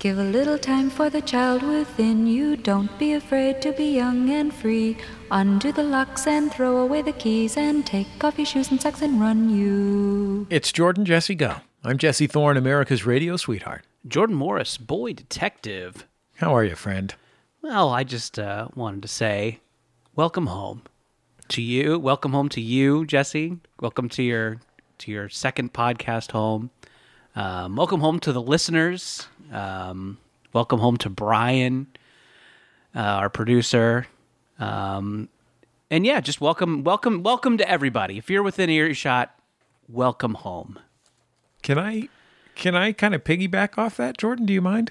Give a little time for the child within you. Don't be afraid to be young and free. Undo the locks and throw away the keys and take off your shoes and socks and run you. It's Jordan Jesse Go. I'm Jesse Thorne, America's radio sweetheart. Jordan Morris, boy detective. How are you, friend? Well, I just wanted to say, welcome home to you. Welcome home to you, Jesse. Welcome to your second podcast home. Welcome home to the listeners. Welcome home to Brian, our producer. And yeah, just welcome to everybody. If you're within earshot, welcome home. Can I kind of piggyback off that, Jordan? Do you mind?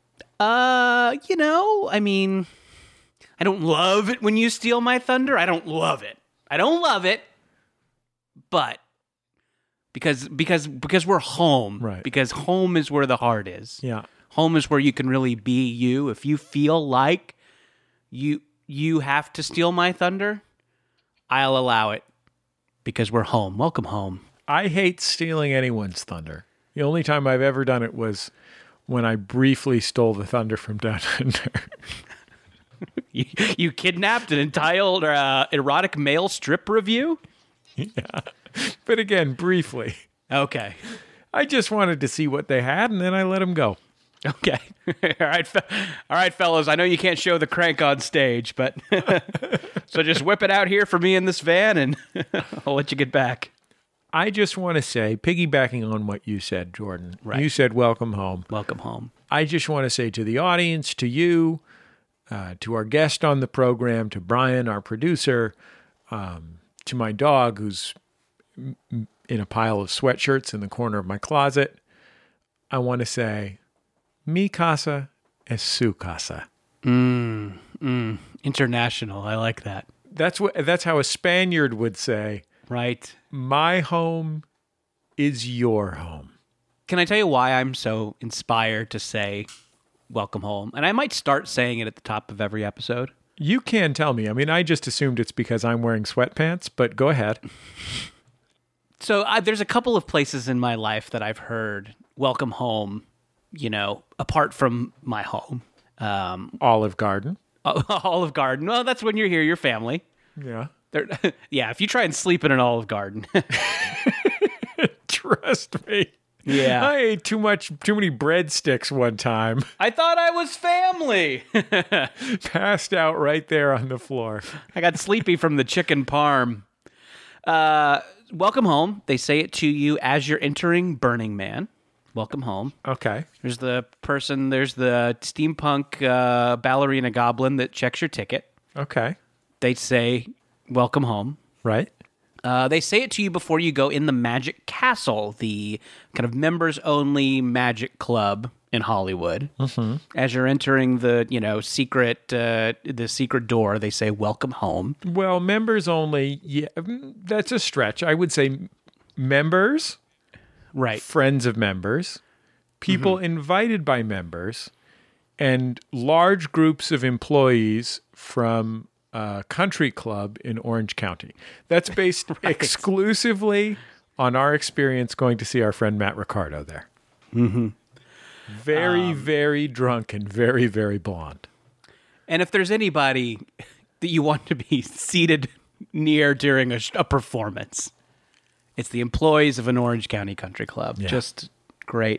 I mean, I don't love it when you steal my thunder. I don't love it. But because we're home, right? Because home is where the heart is. Yeah. Home is where you can really be you. If you feel like you have to steal my thunder, I'll allow it because we're home. Welcome home. I hate stealing anyone's thunder. The only time I've ever done it was when I briefly stole the thunder from Down Under. You kidnapped an entire erotic male strip review? Yeah. But again, briefly. Okay. I just wanted to see what they had, and then I let them go. Okay. All right, fellas. I know you can't show the crank on stage, but so just whip it out here for me in this van, and I'll let you get back. I just want to say, piggybacking on what you said, Jordan, right. You said welcome home. Welcome home. I just want to say to the audience, to you, to our guest on the program, to Brian, our producer, to my dog who's in a pile of sweatshirts in the corner of my closet, I want to say, mi casa es su casa. International. I like that. That's how a Spaniard would say. Right. My home is your home. Can I tell you why I'm so inspired to say welcome home? And I might start saying it at the top of every episode. You can tell me. I mean, I just assumed it's because I'm wearing sweatpants, but go ahead. So there's a couple of places in my life that I've heard welcome home, apart from my home. Olive Garden. Olive Garden. Well, that's when you're here, your family. Yeah. Yeah, if you try and sleep in an Olive Garden. Trust me. Yeah. I ate too many breadsticks one time. I thought I was family. Passed out right there on the floor. I got sleepy from the chicken parm. Welcome home. They say it to you as you're entering Burning Man. Welcome home. Okay. There's the steampunk ballerina goblin that checks your ticket. Okay. They say, welcome home. Right. They say it to you before you go in the Magic Castle, the kind of members-only magic club in Hollywood. Mm-hmm. As you're entering the secret door, they say, welcome home. Well, members only, yeah, that's a stretch. I would say members, right? Friends of members, people invited by members, and large groups of employees from a country club in Orange County. That's based exclusively on our experience going to see our friend Matt Ricardo there. Mm-hmm. Very, very drunk and very, very blonde. And if there's anybody that you want to be seated near during a performance, it's the employees of an Orange County country club. Yeah. Just great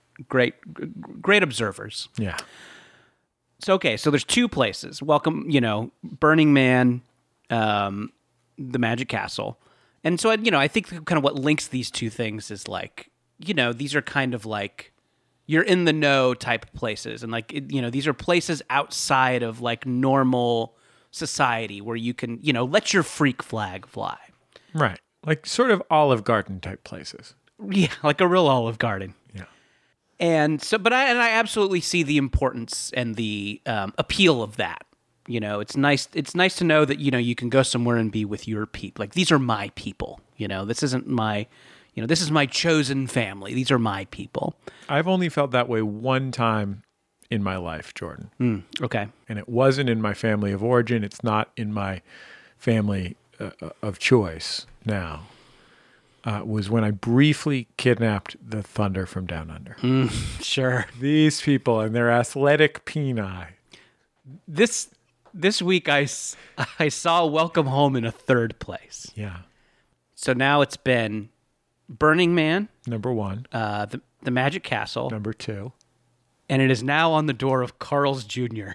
observers. Yeah. So, okay, so there's two places. Welcome, Burning Man, the Magic Castle. And so, I think kind of what links these two things is like, these are kind of like you're in the know type places. And like, these are places outside of like normal society where you can, let your freak flag fly. Right. Like sort of Olive Garden type places. Yeah, like a real Olive Garden. Yeah. And so, I absolutely see the importance and the appeal of that. It's nice. It's nice to know that you can go somewhere and be with your people. Like these are my people. This isn't my, this is my chosen family. These are my people. I've only felt that way one time in my life, Jordan. Okay. And it wasn't in my family of origin. It's not in my family of choice now. was when I briefly kidnapped the Thunder from Down Under. Sure. These people and their athletic peni. This week I saw Welcome Home in a third place. Yeah. So now it's been Burning Man, Number 1. the Magic Castle, Number 2. and it is now on the door of Carl's Jr.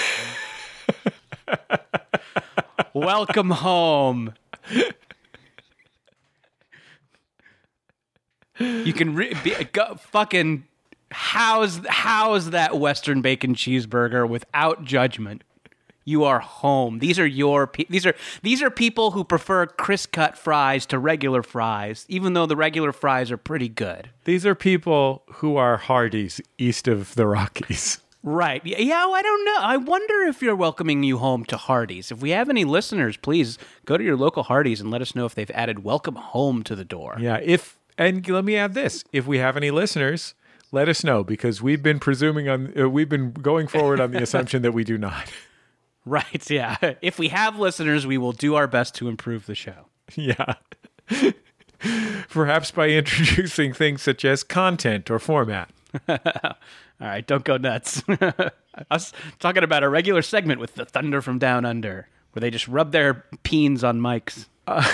Welcome home. You can fucking house that Western bacon cheeseburger without judgment. You are home. These are these are people who prefer crisp cut fries to regular fries, even though the regular fries are pretty good. These are people who are Hardee's east of the Rockies. Right. Yeah, I don't know. I wonder if you're welcoming you home to Hardee's. If we have any listeners, please go to your local Hardee's and let us know if they've added Welcome Home to the door. Yeah, and let me add this. If we have any listeners, let us know, because we've been going forward on the assumption that we do not. Right, yeah. If we have listeners, we will do our best to improve the show. Yeah. Perhaps by introducing things such as content or format. All right, don't go nuts. I was talking about a regular segment with the Thunder from Down Under, where they just rub their peens on mics.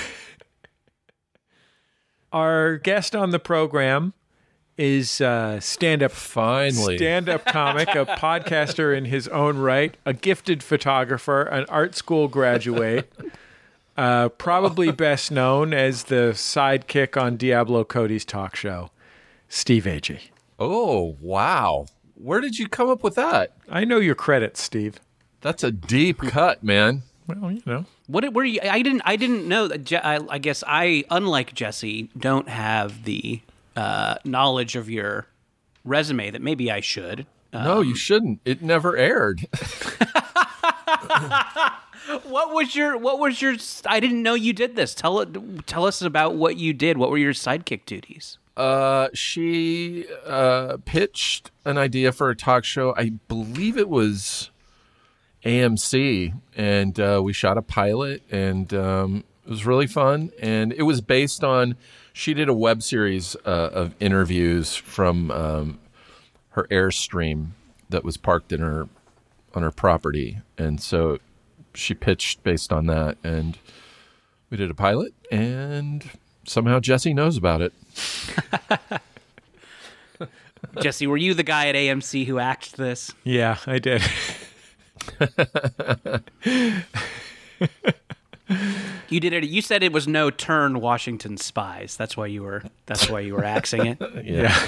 Our guest on the program is stand-up comic, a podcaster in his own right, a gifted photographer, an art school graduate, probably best known as the sidekick on Diablo Cody's talk show, Steve Agee. Oh, wow. Where did you come up with that? I know your credits, Steve. That's a deep cut, man. Well, you know. What were you? I didn't know that. I guess I, unlike Jesse, don't have the knowledge of your resume that maybe I should. No, you shouldn't. It never aired. What was your? I didn't know you did this. Tell us about what you did. What were your sidekick duties? She pitched an idea for a talk show. I believe it was AMC, and we shot a pilot, and it was really fun. And it was based on, she did a web series of interviews from her Airstream that was parked on her property, and so she pitched based on that, and we did a pilot, and somehow Jesse knows about it. Jesse, were you the guy at AMC who acted this? Yeah, I did. You did it. You said it was no turn Washington Spies. That's why you were axing it. Yeah.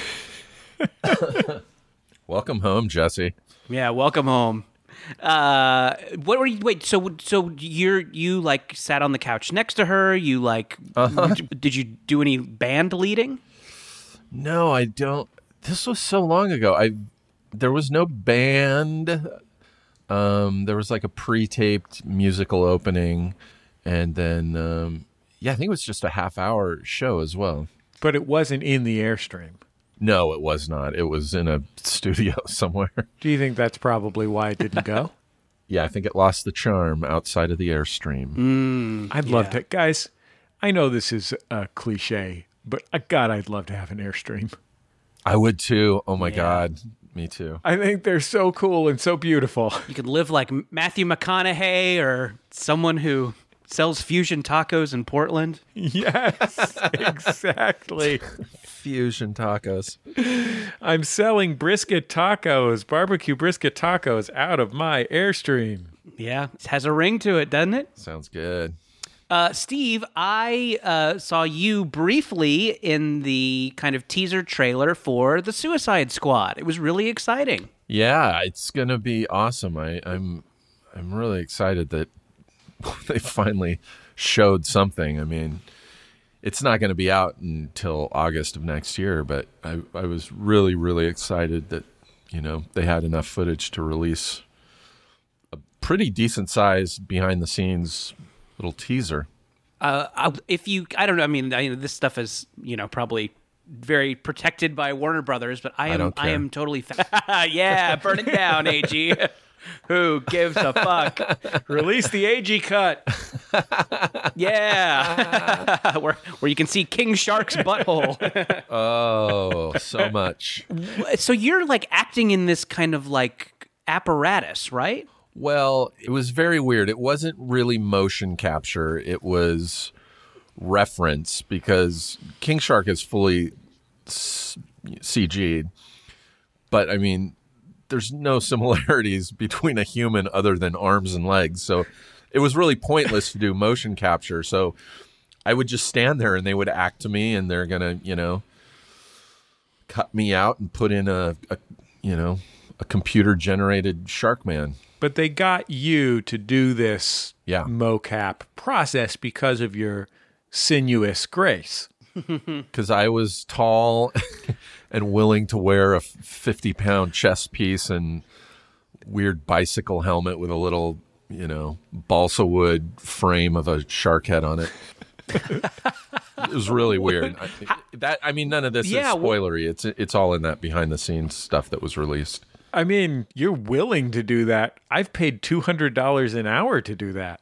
Welcome home, Jesse. Yeah, welcome home. What were you? Wait, so you like sat on the couch next to her? You like? Did you do any band leading? No, I don't. This was so long ago. There was no band. There was like a pre-taped musical opening, and then I think it was just a half-hour show as well. But it wasn't in the Airstream. No, it was not. It was in a studio somewhere. Do you think that's probably why it didn't go? Yeah, I think it lost the charm outside of the Airstream. I'd love to. Guys, I know this is a cliche, but God, I'd love to have an Airstream. I would too. Oh my God. Me too. I think they're so cool and so beautiful. You could live like Matthew McConaughey or someone who sells fusion tacos in Portland. Yes, exactly. Fusion tacos. I'm selling brisket tacos, barbecue brisket tacos out of my Airstream. Yeah, it has a ring to it, doesn't it? Sounds good. Steve, I saw you briefly in the kind of teaser trailer for The Suicide Squad. It was really exciting. Yeah, it's going to be awesome. I'm really excited that they finally showed something. I mean, it's not going to be out until August of next year, but I was really, really excited that, they had enough footage to release a pretty decent size behind the scenes little teaser. I don't know. I mean, this stuff is, probably very protected by Warner Brothers, but I am totally yeah, burn it down, AG. Who gives a fuck? Release the AG cut. Yeah, where you can see King Shark's butthole. Oh, so much. So you're like acting in this kind of like apparatus, right? Well, it was very weird. It wasn't really motion capture. It was reference because King Shark is fully CG'd. But, I mean, there's no similarities between a human other than arms and legs. So it was really pointless to do motion capture. So I would just stand there and they would act to me and they're going to, cut me out and put in a computer-generated Shark Man. But they got you to do this Yeah. mocap process because of your sinuous grace. Because I was tall and willing to wear a 50-pound chest piece and weird bicycle helmet with a little, balsa wood frame of a shark head on it. It was really weird. None of this is spoilery. It's all in that behind-the-scenes stuff that was released. I mean, you're willing to do that. I've paid $200 an hour to do that.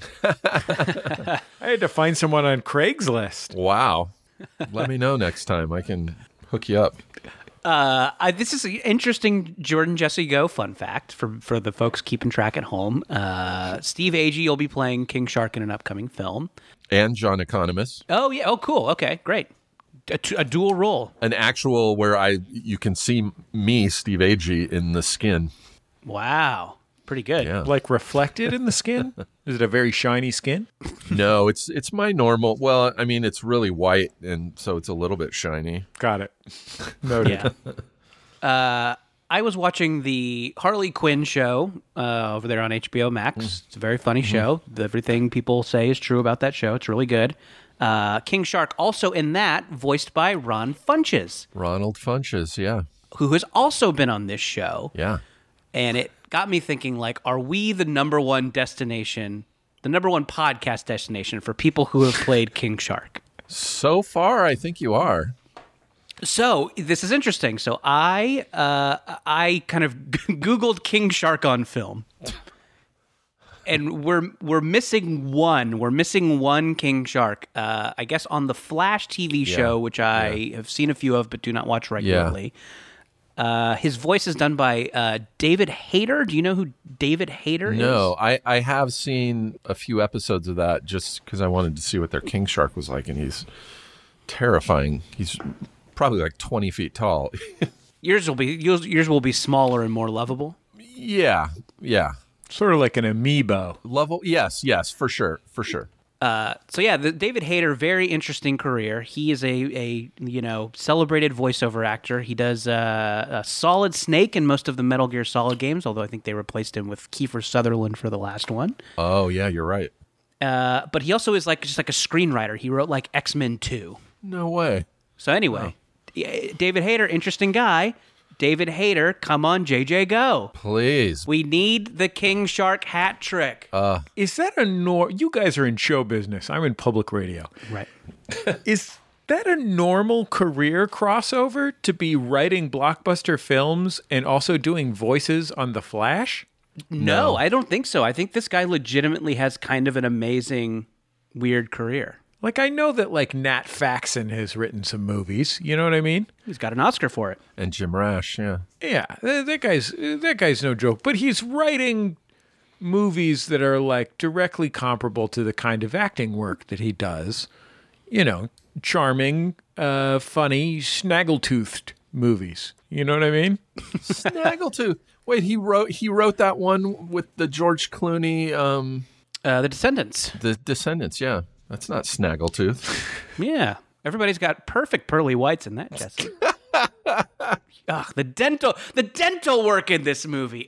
I had to find someone on Craigslist. Wow. Let me know next time. I can hook you up. This is an interesting Jordan Jesse Go fun fact for the folks keeping track at home. Steve Agee will be playing King Shark in an upcoming film. And John Economist. Oh, yeah. Oh, cool. Okay, great. A dual role. An actual where you can see me, Steve Agee, in the skin. Wow. Pretty good. Yeah. Like reflected in the skin? Is it a very shiny skin? No, it's my normal. Well, I mean, it's really white, and so it's a little bit shiny. Got it. Noted. Yeah. I was watching the Harley Quinn show over there on HBO Max. It's a very funny show. Everything people say is true about that show. It's really good. King Shark also in that, voiced by Ron Funches. Ronald Funches, yeah. Who has also been on this show. Yeah. And it got me thinking, like, are we the number one destination, the number one podcast destination for people who have played King Shark? So far, I think you are. So this is interesting. So I kind of Googled King Shark on film, and we're missing one. We're missing one King Shark. I guess on the Flash TV show, which I have seen a few of but do not watch regularly. His voice is done by David Hayter. Do you know who David Hayter is? No, I have seen a few episodes of that just because I wanted to see what their King Shark was like, and he's terrifying. He's probably like 20 feet tall. Yours will be smaller and more lovable. Yeah. Sort of like an amiibo. Level, yes, for sure. So yeah, the David Hayter, very interesting career. He is a celebrated voiceover actor. He does a Solid Snake in most of the Metal Gear Solid games, although I think they replaced him with Kiefer Sutherland for the last one. Oh yeah, you're right. But he also is just like a screenwriter. He wrote like X-Men 2. No way. So anyway, David Hayter, interesting guy. David Hayter, come on, JJ, go. Please. We need the King Shark hat trick. Is that you guys are in show business. I'm in public radio. Right. Is that a normal career crossover to be writing blockbuster films and also doing voices on The Flash? No, I don't think so. I think this guy legitimately has kind of an amazing, weird career. Like, I know that, like, Nat Faxon has written some movies. You know what I mean? He's got an Oscar for it. And Jim Rash, yeah. Yeah, that guy's no joke. But he's writing movies that are, like, directly comparable to the kind of acting work that he does. Charming, funny, snaggletooth movies. You know what I mean? Snaggletooth. Wait, he wrote that one with the George Clooney. The Descendants. The Descendants, yeah. That's not Snaggletooth. Yeah. Everybody's got perfect pearly whites in that, Jesse. The dental work in this movie.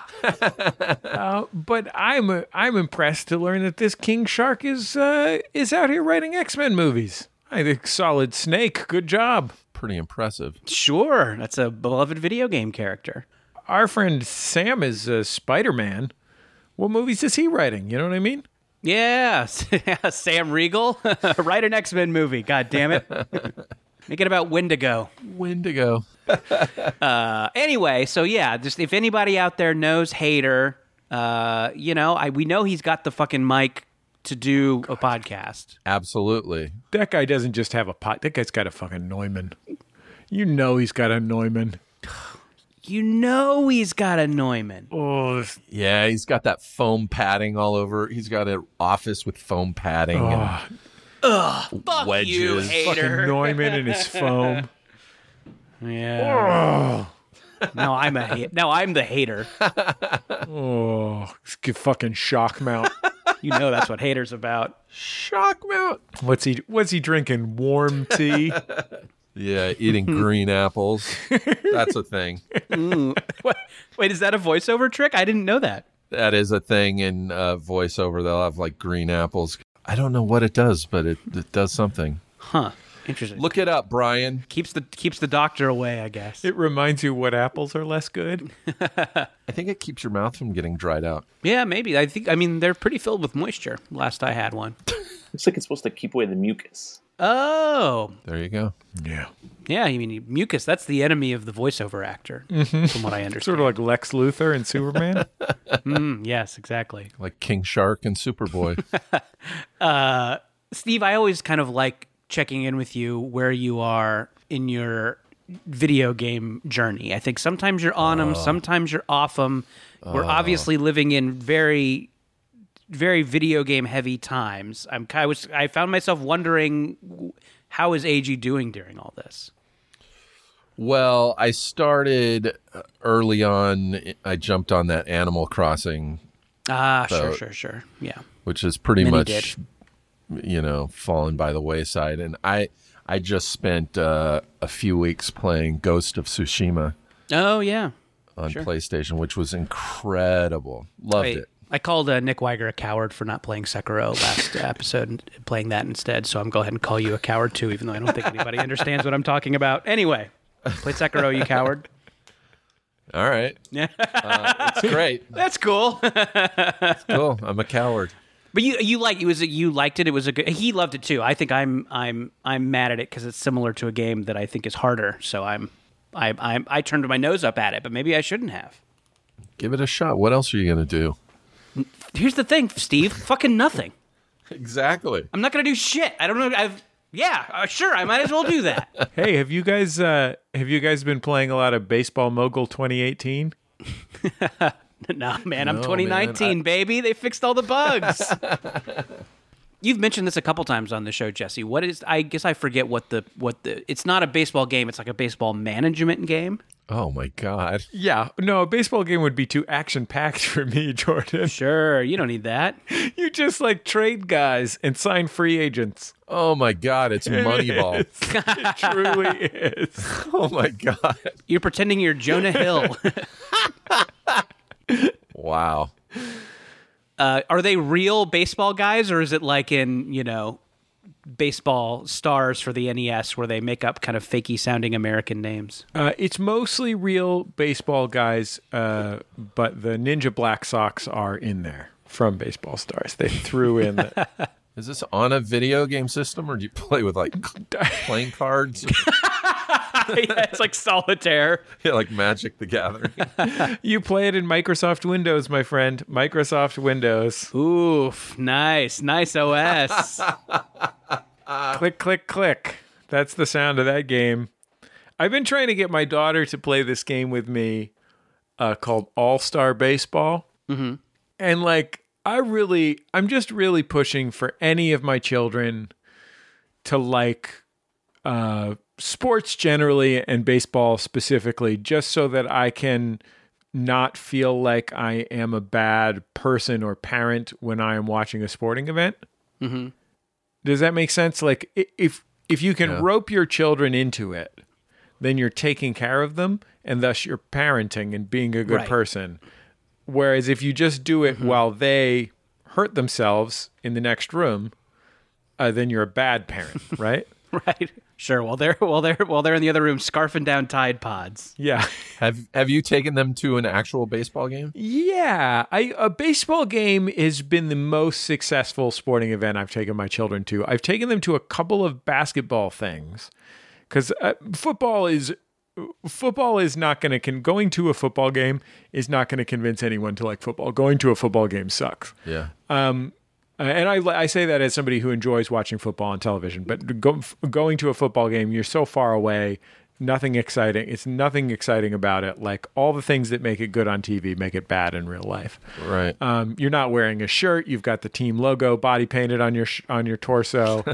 But I'm impressed to learn that this King Shark is out here writing X-Men movies. I think Solid Snake, good job. Pretty impressive. Sure. That's a beloved video game character. Our friend Sam is Spider-Man. What movies is he writing? You know what I mean? Yeah, Sam Riegel. Write an X-Men movie, god damn it. Make it about Wendigo. Anyway, so yeah, just if anybody out there knows Hayter, we know he's got the fucking mic to do a podcast. Absolutely. That guy doesn't just have a pot. That guy's got a fucking Neumann. You know he's got a Neumann. You know he's got a Neumann. Oh, Yeah, he's got that foam padding all over. He's got an office with foam padding and Fuck wedges. you, fucking hater. Neumann and his foam. Yeah. Now I'm the hater. Oh, fucking shock mount. You know that's what haters about. Shock mount. What's he drinking? Warm tea? Yeah, eating green apples. That's a thing. What? Wait, is that a voiceover trick? I didn't know that. That is a thing in voiceover. They'll have like green apples. I don't know what it does, but it does something. Huh. Interesting. Look it up, Brian. Keeps the doctor away, I guess. It reminds you what apples are less good. I think it keeps your mouth from getting dried out. Yeah, maybe. I mean, they're pretty filled with moisture. Last I had one. Looks like it's supposed to keep away the mucus. Oh. There you go. Yeah. Yeah, I mean, mucus, that's the enemy of the voiceover actor, from what I understand. Sort of like Lex Luthor and Superman. Yes, exactly. Like King Shark and Superboy. Steve, I always kind of like checking in with you where you are in your video game journey. I think sometimes you're on them, sometimes you're off them. We're obviously living in very, very video game heavy times. I found myself wondering, how is AG doing during all this? Well, I started early on. I jumped on that Animal Crossing, Sure. Yeah. which is pretty Many much, fallen by the wayside. And I just spent a few weeks playing Ghost of Tsushima Oh, yeah. on PlayStation, which was incredible. Loved it. I called Nick Weiger a coward for not playing Sekiro last episode and playing that instead, so I'm going to go ahead and call you a coward too, even though I don't think anybody understands what I'm talking about. Anyway, play Sekiro, you coward. All right. Yeah, It's great. that's cool. Cool. I'm a coward. But you liked it. It was a good. He loved it too. I think I'm mad at it because it's similar to a game that I think is harder. So I turned my nose up at it, but maybe I shouldn't have. Give it a shot. What else are you going to do? Here's the thing, Steve. Fucking nothing. Exactly. I'm not gonna do shit. I don't know. Sure. I might as well do that. Hey, have you guys been playing a lot of Baseball Mogul 2018? No, man, I'm No, 2019, baby. They fixed all the bugs. You've mentioned this a couple times on the show, Jesse. What is? I guess I forget what the. It's not a baseball game. It's like a baseball management game. Oh my God. Yeah. No, a baseball game would be too action-packed for me, Jordan. Sure, you don't need that. You just like trade guys and sign free agents. Oh my God. It's Moneyball. It truly is. Oh my God. You're pretending you're Jonah Hill. Wow. Are they real baseball guys, or is it like in baseball stars for the NES where they make up kind of fakey sounding American names? It's mostly real baseball guys, but the Ninja Black Sox are in there from Baseball Stars. They threw in the... Is this on a video game system, or do you play with like playing cards? Yeah, it's like solitaire. Yeah, like Magic the Gathering. You play it in Microsoft Windows, my friend. Microsoft Windows. Oof, nice OS. Click, click, click. That's the sound of that game. I've been trying to get my daughter to play this game with me called All-Star Baseball. Mm-hmm. And I'm just really pushing for any of my children to like sports generally and baseball specifically, just so that I can not feel like I am a bad person or parent when I am watching a sporting event. Mm-hmm. Does that make sense? Like if you can rope your children into it, then you're taking care of them and thus you're parenting and being a good person. Whereas if you just do it while they hurt themselves in the next room, then you're a bad parent, right? Right. Sure. While they're in the other room scarfing down Tide Pods. Yeah. Have you taken them to an actual baseball game? Yeah. A baseball game has been the most successful sporting event I've taken my children to. I've taken them to a couple of basketball things because football is not going to going to a football game is not going to convince anyone to like football. Going to a football game sucks. Yeah. And I say that as somebody who enjoys watching football on television, but going to a football game, you're so far away, nothing exciting. It's nothing exciting about it. Like all the things that make it good on TV make it bad in real life. Right. You're not wearing a shirt. You've got the team logo body painted on your torso,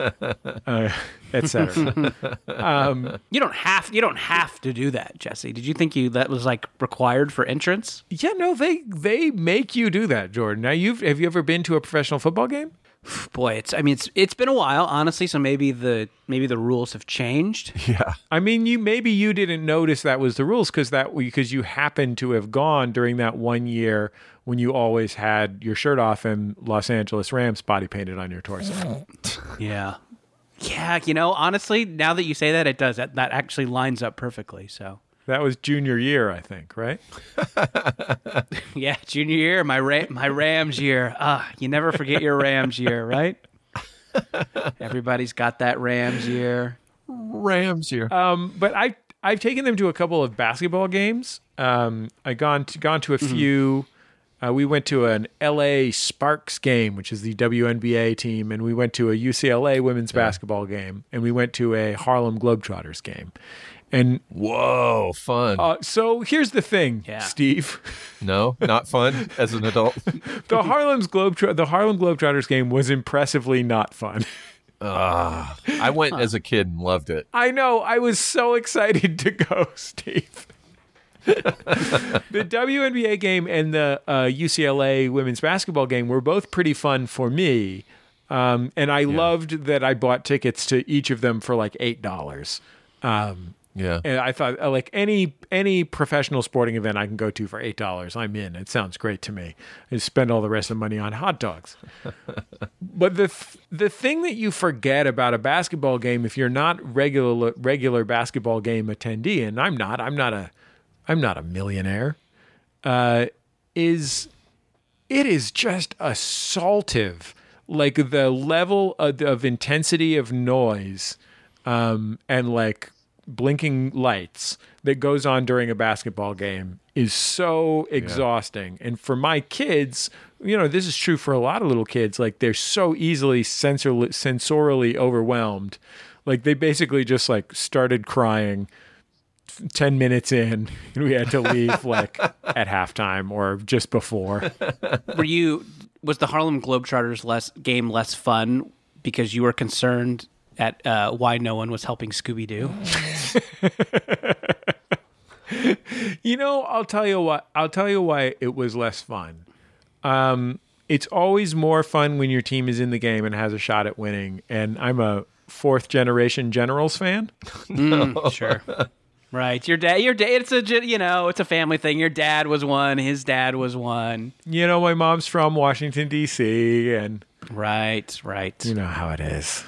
etc. You don't have to do that, Jesse. Did you think that was like required for entrance? Yeah, no, they make you do that, Jordan. Now, have you ever been to a professional football game? Boy, it's been a while, honestly. So maybe the rules have changed. Yeah. I mean, maybe you didn't notice that was the rules because you happened to have gone during that 1 year when you always had your shirt off and Los Angeles Rams body painted on your torso. Yeah. Yeah, honestly, now that you say that, it does. That actually lines up perfectly. So that was junior year, I think, right? Yeah, junior year, my Rams year. You never forget your Rams year, right? Everybody's got that Rams year. Rams year. But I've taken them to a couple of basketball games. I gone to a few. We went to an LA Sparks game, which is the WNBA team, and we went to a UCLA women's basketball game, and we went to a Harlem Globetrotters game. And whoa, fun. So here's the thing, Steve. No, not fun as an adult. The Harlem Globetrotters game was impressively not fun. I went as a kid and loved it. I know. I was so excited to go, Steve. The WNBA game and the UCLA women's basketball game were both pretty fun for me. And I loved that I bought tickets to each of them for like $8. Yeah. And I thought like any professional sporting event I can go to for $8, I'm in. It sounds great to me. I spend all the rest of the money on hot dogs. But the thing that you forget about a basketball game, if you're not regular basketball game attendee, and I'm not a millionaire, is it is just assaultive. Like the level of intensity of noise and like blinking lights that goes on during a basketball game is so exhausting. And for my kids, this is true for a lot of little kids, like they're so easily sensorily overwhelmed. Like they basically just like started crying 10 minutes in, and we had to leave like at halftime or just before. Was the Harlem Globetrotters game less fun because you were concerned at why no one was helping Scooby-Doo? I'll tell you why it was less fun. It's always more fun when your team is in the game and has a shot at winning. And I'm a fourth generation Generals fan. Sure. Right. Your dad, it's a family thing. Your dad was one, his dad was one. My mom's from Washington, D.C. and Right. You know how it is.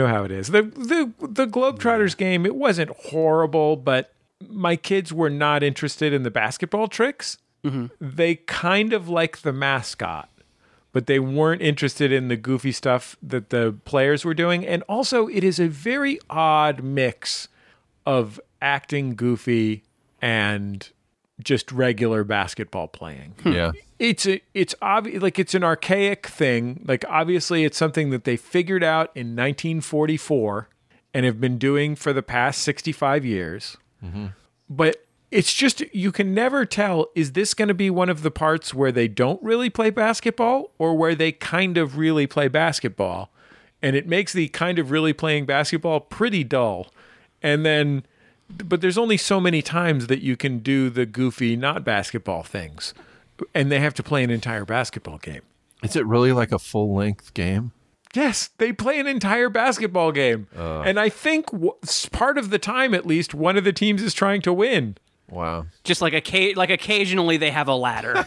The Globetrotters game, it wasn't horrible, but my kids were not interested in the basketball tricks. Mm-hmm. They kind of liked the mascot, but they weren't interested in the goofy stuff that the players were doing. And also, it is a very odd mix of acting goofy and just regular basketball playing. Yeah. It's obvious, like it's an archaic thing. Like obviously it's something that they figured out in 1944 and have been doing for the past 65 years. Mm-hmm. But it's just, you can never tell, is this going to be one of the parts where they don't really play basketball or where they kind of really play basketball? And it makes the kind of really playing basketball pretty dull. And then, but there's only so many times that you can do the goofy, not basketball things. And they have to play an entire basketball game. Is it really like a full-length game? Yes, they play an entire basketball game. And I think part of the time, at least, one of the teams is trying to win. Wow. Just like occasionally they have a ladder.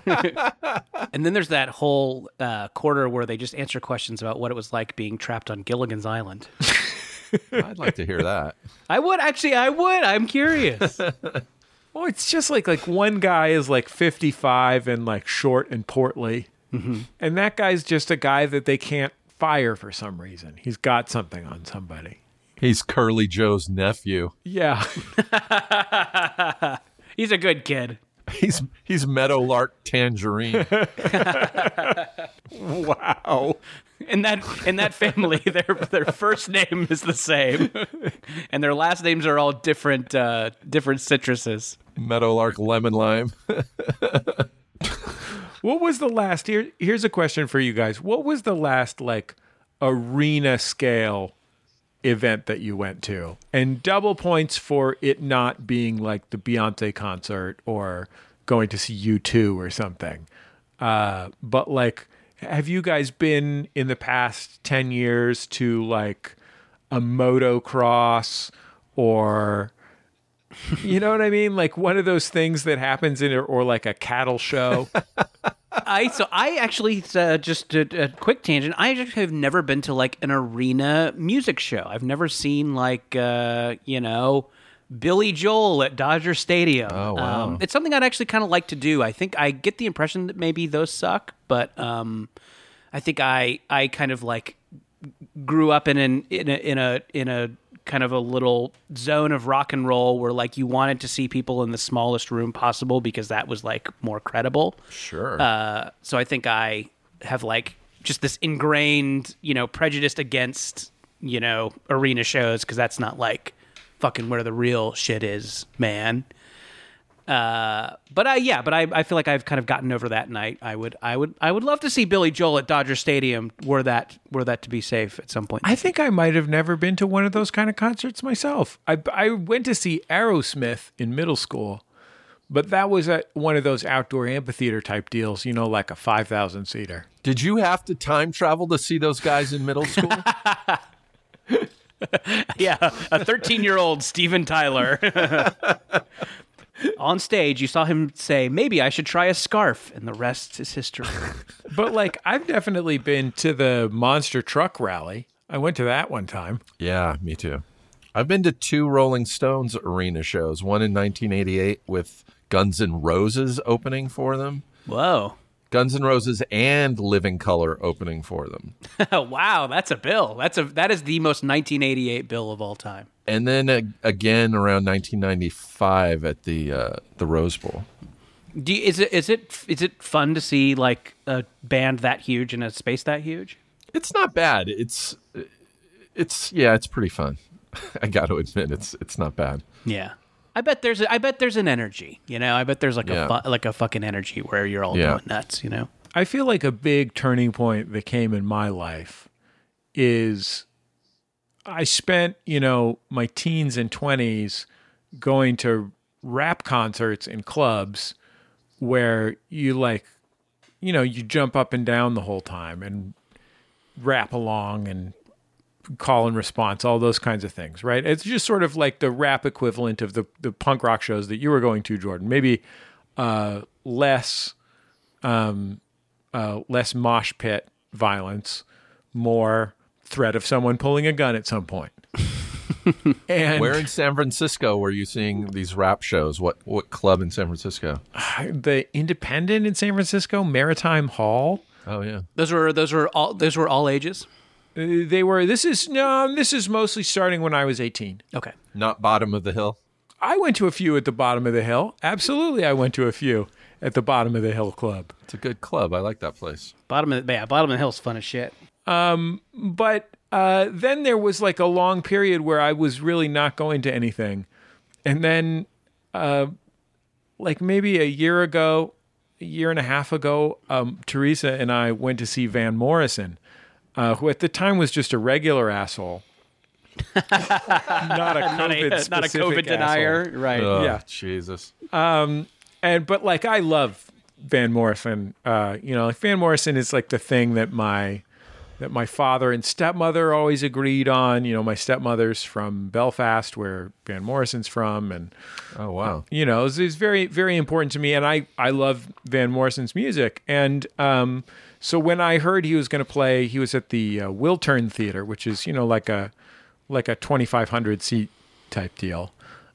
And then there's that whole quarter where they just answer questions about what it was like being trapped on Gilligan's Island. I'd like to hear that. I would. I'm curious. Well, it's just like one guy is like 55 and like short and portly. Mm-hmm. And that guy's just a guy that they can't fire for some reason. He's got something on somebody. He's Curly Joe's nephew. Yeah. He's a good kid. He's Meadowlark Tangerine. Wow. In that family, their first name is the same, and their last names are all different citruses. Meadowlark Lemon Lime. What was the last? Here's a question for you guys. What was the last like arena scale event that you went to? And double points for it not being like the Beyonce concert or going to see U2 or something. But like, have you guys been in the past 10 years to like a motocross or, you know what I mean? Like one of those things that happens in or like a cattle show. I actually just a quick tangent. I actually have never been to like an arena music show. I've never seen like Billy Joel at Dodger Stadium. Oh wow! It's something I'd actually kind of like to do. I think I get the impression that maybe those suck, but I think I kind of like grew up in a kind of a little zone of rock and roll where like you wanted to see people in the smallest room possible because that was like more credible. Sure. So I think I have like just this ingrained, prejudice against, arena shows because that's not like fucking where the real shit is, man. But I feel like I've kind of gotten over that, and I would love to see Billy Joel at Dodger Stadium were that to be safe at some point. I think I might have never been to one of those kind of concerts myself. I went to see Aerosmith in middle school, but that was at one of those outdoor amphitheater type deals, like a 5,000 seater. Did you have to time travel to see those guys in middle school? Yeah, a 13-year-old Steven Tyler. On stage, you saw him say, "Maybe I should try a scarf," and the rest is history. But like, I've definitely been to the Monster Truck Rally. I went to that one time. Yeah, me too. I've been to 2 Rolling Stones arena shows, one in 1988 with Guns N' Roses opening for them. Whoa. Guns N' Roses and Living Colour opening for them. Wow, that's a bill. That is the most 1988 bill of all time. And then again around 1995 at the Rose Bowl. Is it fun to see like a band that huge in a space that huge? It's not bad. It's pretty fun. I got to admit, it's not bad. Yeah. I bet there's an energy, I bet there's like a fucking energy where you're all going nuts, I feel like a big turning point that came in my life is I spent, my teens and 20s going to rap concerts in clubs where you you jump up and down the whole time and rap along and call and response, all those kinds of things, right? It's just sort of like the rap equivalent of the punk rock shows that you were going to, Jordan. Maybe less mosh pit violence, more threat of someone pulling a gun at some point. And where in San Francisco were you seeing these rap shows? What club in San Francisco? The Independent in San Francisco, Maritime Hall. Oh yeah, those were all ages. They were. This is mostly starting when I was 18. Okay, not Bottom of the Hill. I went to a few at the Bottom of the Hill. Absolutely, I went to a few at the Bottom of the Hill Club. It's a good club. I like that place. Bottom of the Hill's fun as shit. But then there was like a long period where I was really not going to anything. And then like maybe a year and a half ago, Teresa and I went to see Van Morrison, who at the time was just a regular asshole. not a COVID denier. Asshole. Right. Oh, yeah. Jesus. But like, I love Van Morrison. Like Van Morrison is like the thing that my father and stepmother always agreed on. My stepmother's from Belfast, where Van Morrison's from, and oh wow, it's very, very important to me, and I love Van Morrison's music. And so when I heard he was going to play, he was at the Wiltern Theater, which is like a 2,500 seat type deal.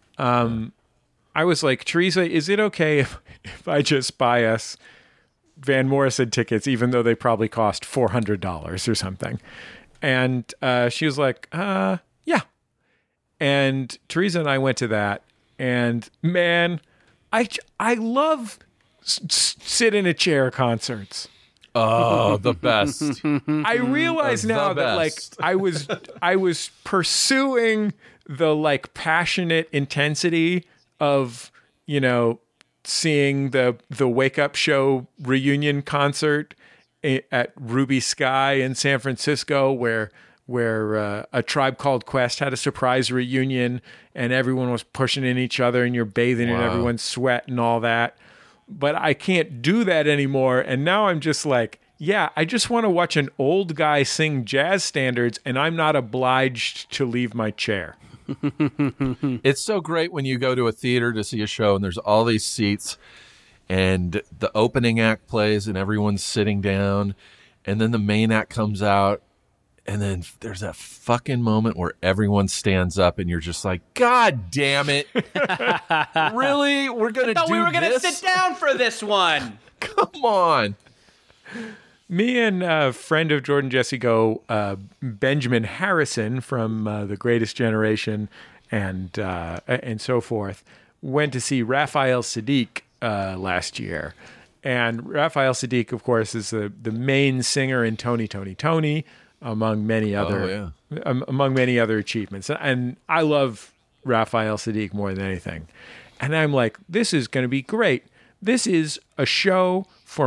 I was like, Teresa, is it okay if I just buy us Van Morrison tickets, even though they probably cost $400 or something? And she was like, yeah. And Teresa and I went to that, and man, I love sit in a chair concerts. Oh, the best. I realize The now that like best. I was pursuing the like passionate intensity of, you know, seeing the Wake Up Show reunion concert at Ruby Sky in San Francisco, where A Tribe Called Quest had a surprise reunion and everyone was pushing in each other and you're bathing in everyone's sweat and all that. But I can't do that anymore. And now I'm just like, yeah, I just want to watch an old guy sing jazz standards and I'm not obliged to leave my chair. It's so great when you go to a theater to see a show and there's all these seats and the opening act plays and everyone's sitting down and then the main act comes out and then there's that fucking moment where everyone stands up and you're just like, God damn it. Really? We're going to do this? We were going to sit down for this one. Come on. Me and a friend of Jordan Jesse Go, Benjamin Harrison from The Greatest Generation and so forth, went to see Raphael Sadiq last year. And Raphael Sadiq, of course, is the main singer in Tony, Tony, Tony, among many other achievements. And I love Raphael Sadiq more than anything. And I'm like, this is going to be great. This is a show for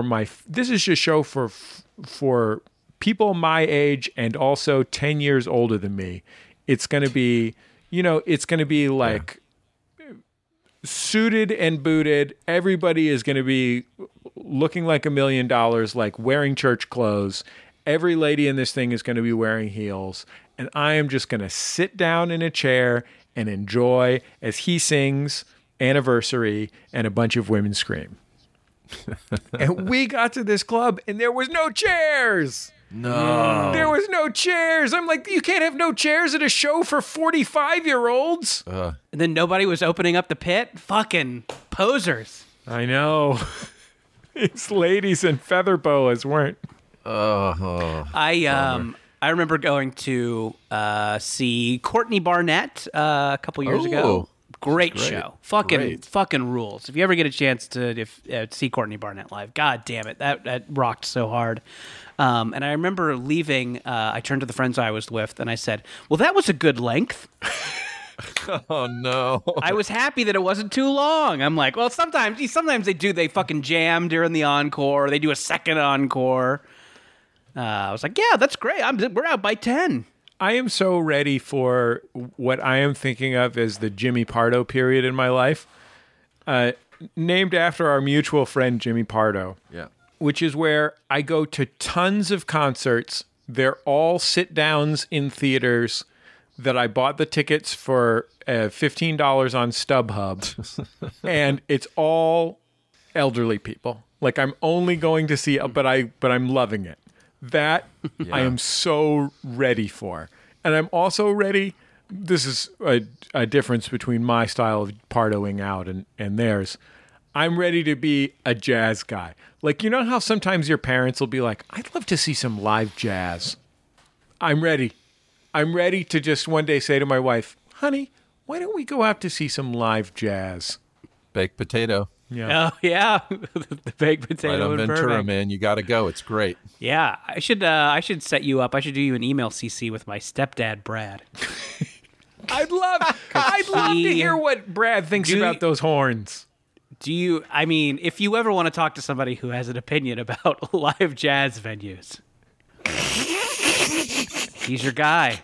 people my age and also 10 years older than me. It's going to be, like suited and booted. Everybody is going to be looking like $1 million, like wearing church clothes. Every lady in this thing is going to be wearing heels. And I am just going to sit down in a chair and enjoy as he sings Anniversary and a bunch of women scream. And we got to this club and there was no chairs. No. There was no chairs. I'm like, you can't have no chairs at a show for 45-year-olds. And then nobody was opening up the pit? Fucking posers. I know. These ladies in feather boas weren't. I remember going to see Courtney Barnett a couple years ago. Great show. Fucking rules. If you ever get a chance to see Courtney Barnett live, god damn it, that rocked so hard. And I remember leaving, I turned to the friends I was with and I said, well, that was a good length. Oh, no. I was happy that it wasn't too long. I'm like, well, sometimes they fucking jam during the encore. They do a second encore. I was like, yeah, that's great. We're out by 10. I am so ready for what I am thinking of as the Jimmy Pardo period in my life, named after our mutual friend Jimmy Pardo. Yeah. Which is where I go to tons of concerts. They're all sit-downs in theaters that I bought the tickets for $15 on StubHub, and it's all elderly people. Like I'm only going to see, but I'm loving it. That I am so ready for. And I'm also ready. This is a difference between my style of pardoing out and theirs. I'm ready to be a jazz guy. Like, you know how sometimes your parents will be like, I'd love to see some live jazz. I'm ready. I'm ready to just one day say to my wife, honey, why don't we go out to see some live jazz? Baked potato. Yeah. Oh, yeah. The baked potato Right on in Ventura, Burbank. man. You got to go. It's great. Yeah, I should set you up. I should do you an email CC with my stepdad, Brad. I'd love to hear what Brad thinks about those horns. If you ever want to talk to somebody who has an opinion about live jazz venues, he's your guy.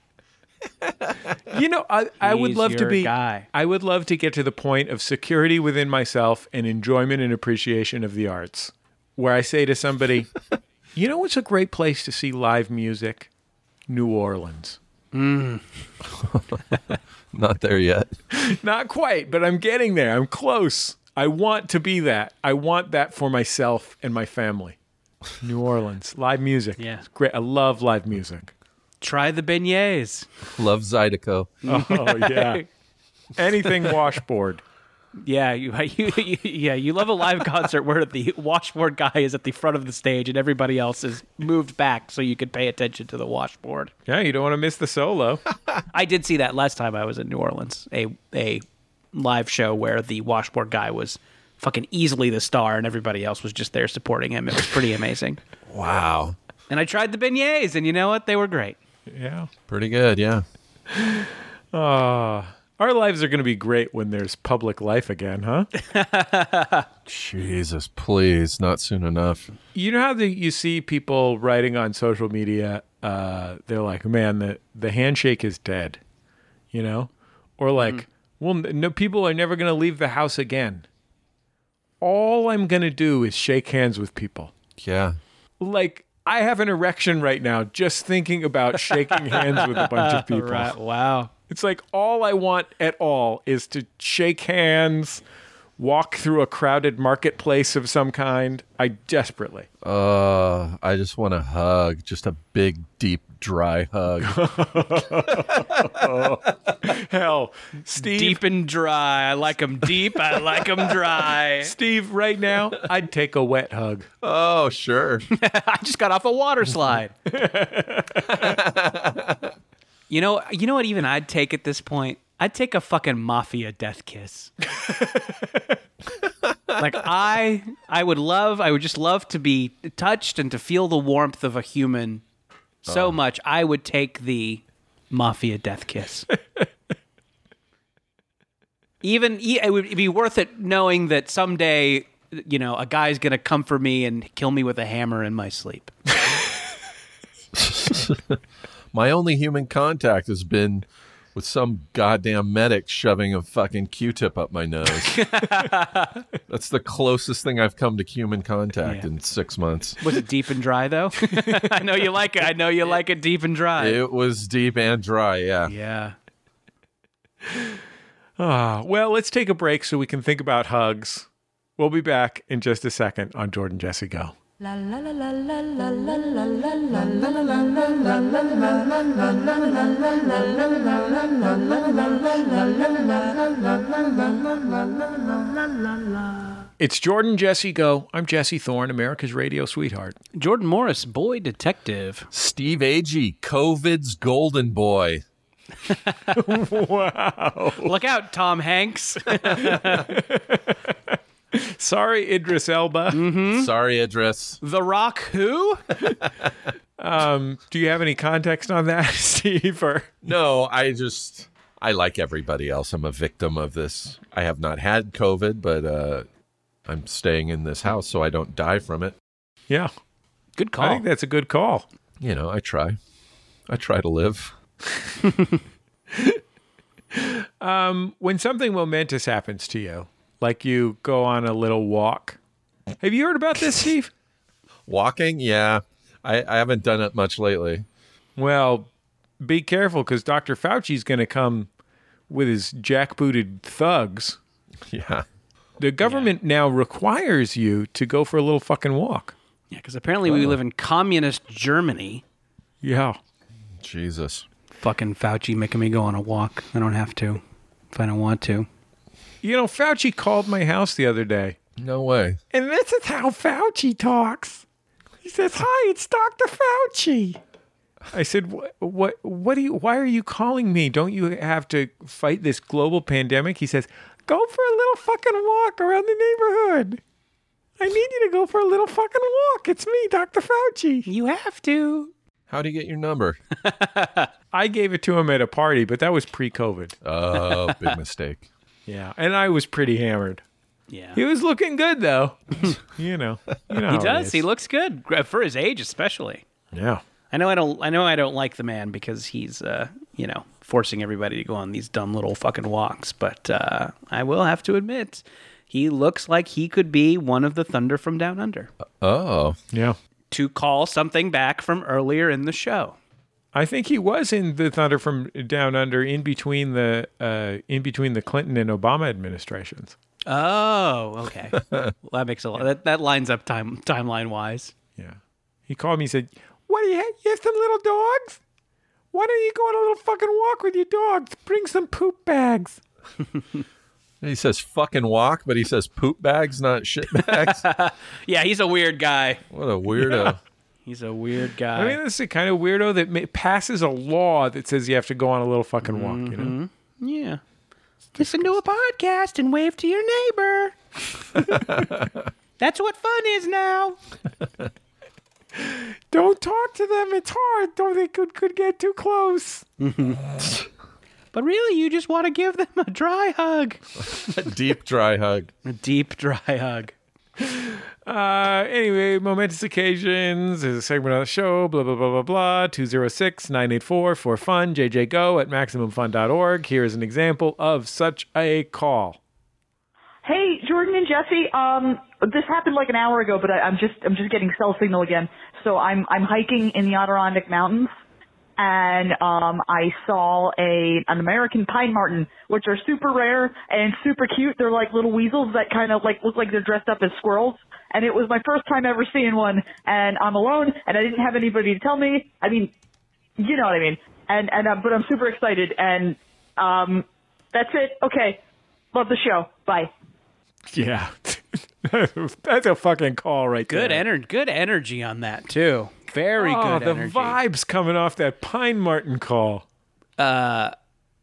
You know, I would He's love to your be. guy. I would love to get to the point of security within myself and enjoyment and appreciation of the arts, where I say to somebody, "You know what's a great place to see live music? New Orleans." Not there yet. Not quite, but I'm getting there. I'm close. I want to be that. I want that for myself and my family. New Orleans, live music. Yeah. It's great. I love live music. Try the beignets. Love Zydeco. Oh yeah. Anything washboard. Yeah, you love a live concert where the washboard guy is at the front of the stage and everybody else is moved back so you can pay attention to the washboard. Yeah, you don't want to miss the solo. I did see that last time I was in New Orleans. A live show where the washboard guy was fucking easily the star and everybody else was just there supporting him. It was pretty amazing. Wow. And I tried the beignets, and you know what? They were great. Yeah. Pretty good, yeah. Our lives are going to be great when there's public life again, huh? Jesus, please, not soon enough. You know how you see people writing on social media, they're like, man, the handshake is dead, you know? Or like, well, no, people are never going to leave the house again. All I'm going to do is shake hands with people. Yeah. Like, I have an erection right now just thinking about shaking hands with a bunch of people. Right. Wow. It's like all I want at all is to shake hands, walk through a crowded marketplace of some kind. I desperately. I just want a hug. Just a big, deep, dry hug. Hell, Steve. Deep and dry. I like them deep. I like them dry. Steve, right now, I'd take a wet hug. Oh, sure. I just got off a water slide. You know what even I'd take at this point? I'd take a fucking mafia death kiss. Like I would just love to be touched and to feel the warmth of a human so much. I would take the mafia death kiss. It would be worth it knowing that someday, you know, a guy's going to come for me and kill me with a hammer in my sleep. My only human contact has been with some goddamn medic shoving a fucking Q-tip up my nose. That's the closest thing I've come to human contact in 6 months. Was it deep and dry, though? I know you like it. I know you like it deep and dry. It was deep and dry, yeah. Yeah. Well, let's take a break so we can think about hugs. We'll be back in just a second on Jordan Jesse Go. La la la la la la la la la la la. It's Jordan Jesse Go. I'm Jesse Thorne, America's radio sweetheart. Jordan Morris, boy detective. Steve Agee, COVID's golden boy. Wow. Look out, Tom Hanks. Sorry, Idris Elba. Sorry, Idris. The Rock who? Do you have any context on that, Steve? Or? No, I like everybody else. I'm a victim of this. I have not had COVID, but I'm staying in this house so I don't die from it. Yeah. Good call. I think that's a good call. You know, I try. I try to live. When something momentous happens to you, like you go on a little walk. Have you heard about this, Steve? Walking? Yeah. I haven't done it much lately. Well, be careful because Dr. Fauci's going to come with his jackbooted thugs. Yeah. The government now requires you to go for a little fucking walk. Yeah, because apparently we live in communist Germany. Yeah. Jesus. Fucking Fauci making me go on a walk. I don't have to if I don't want to. You know, Fauci called my house the other day. No way. And this is how Fauci talks. He says, "Hi, it's Dr. Fauci." I said, "What why are you calling me? Don't you have to fight this global pandemic?" He says, "Go for a little fucking walk around the neighborhood. I need you to go for a little fucking walk. It's me, Dr. Fauci." You have to. How do you get your number? I gave it to him at a party, but that was pre-COVID. Oh, big mistake. Yeah, and I was pretty hammered. Yeah. He was looking good, though. You know He how it does. is. He looks good for his age, especially. Yeah. I know I don't like the man because he's forcing everybody to go on these dumb little fucking walks, but I will have to admit he looks like he could be one of the Thunder from Down Under. Oh. Yeah. To call something back from earlier in the show. I think he was in the Thunder from Down Under in between the Clinton and Obama administrations. Oh, okay. Well, that makes a lot. That lines up timeline wise. Yeah. He called me and said, "What do you have? You have some little dogs? Why don't you go on a little fucking walk with your dogs? Bring some poop bags." He says fucking walk, but he says poop bags, not shit bags. Yeah, he's a weird guy. What a weirdo. Yeah. He's a weird guy. I mean, this is the kind of weirdo that passes a law that says you have to go on a little fucking walk, you know? Yeah. Listen to a podcast and wave to your neighbor. That's what fun is now. Don't talk to them. It's hard. Don't they could get too close. But really, you just want to give them a dry hug. A deep, dry hug. A deep, dry hug. Anyway, momentous occasions is a segment of the show. Blah blah blah blah blah. 206-984-4FUN. JJ at MaximumFun.org. Here is an example of such a call. Hey, Jordan and Jesse. This happened like an hour ago, but I'm just getting cell signal again. So I'm hiking in the Adirondack Mountains, and I saw an American pine marten, which are super rare and super cute. They're like little weasels that kind of like look like they're dressed up as squirrels. And it was my first time ever seeing one, and I'm alone, and I didn't have anybody to tell me. I mean, you know what I mean. But I'm super excited, and that's it. Okay, love the show. Bye. Yeah. That's a fucking call right there. Good energy on that too. Very good energy. The vibes coming off that pine marten call. Where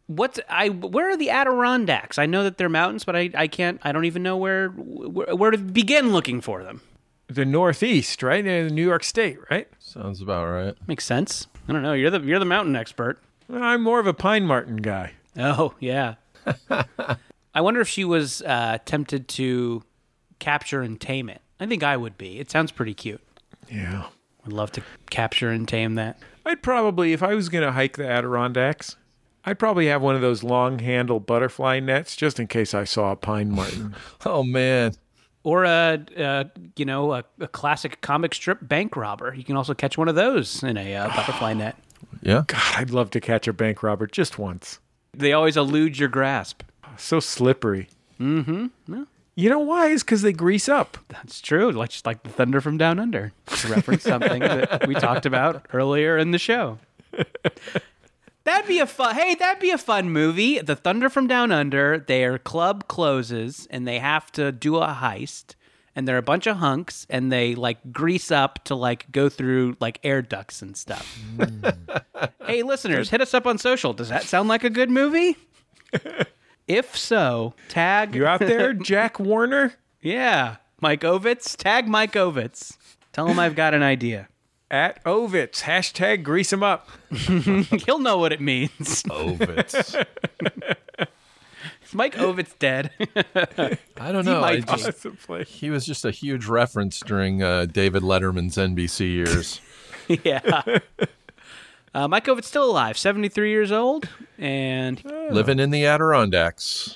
are the Adirondacks? I know that they're mountains, but I don't even know where to begin looking for them. The Northeast, right? In New York State, right? Sounds about right. Makes sense. I don't know. You're the mountain expert. I'm more of a pine marten guy. Oh, yeah. I wonder if she was tempted to capture and tame it. I think I would be. It sounds pretty cute. Yeah. I'd love to capture and tame that. I'd probably, if I was going to hike the Adirondacks, I'd probably have one of those long-handled butterfly nets just in case I saw a pine marten. Oh, man. Or a classic comic strip bank robber. You can also catch one of those in a butterfly net. Yeah. God, I'd love to catch a bank robber just once. They always elude your grasp. So slippery. Mm-hmm. Yeah. You know why? It's because they grease up. That's true. Just like the thunder from down under. To reference something that we talked about earlier in the show. That'd be a fun movie. The Thunder from Down Under. Their club closes and they have to do a heist. And they're a bunch of hunks and they like grease up to like go through like air ducts and stuff. Hey, listeners, hit us up on social. Does that sound like a good movie? If so, tag... You out there, Jack Warner? Yeah. Mike Ovitz. Tag Mike Ovitz. Tell him I've got an idea. At Ovitz. Hashtag grease him up. He'll know what it means. Ovitz. Is Mike Ovitz dead? I don't know. Possibly. He was just a huge reference during David Letterman's NBC years. Yeah. Mike Ovitz still alive, 73 years old, and living in the Adirondacks.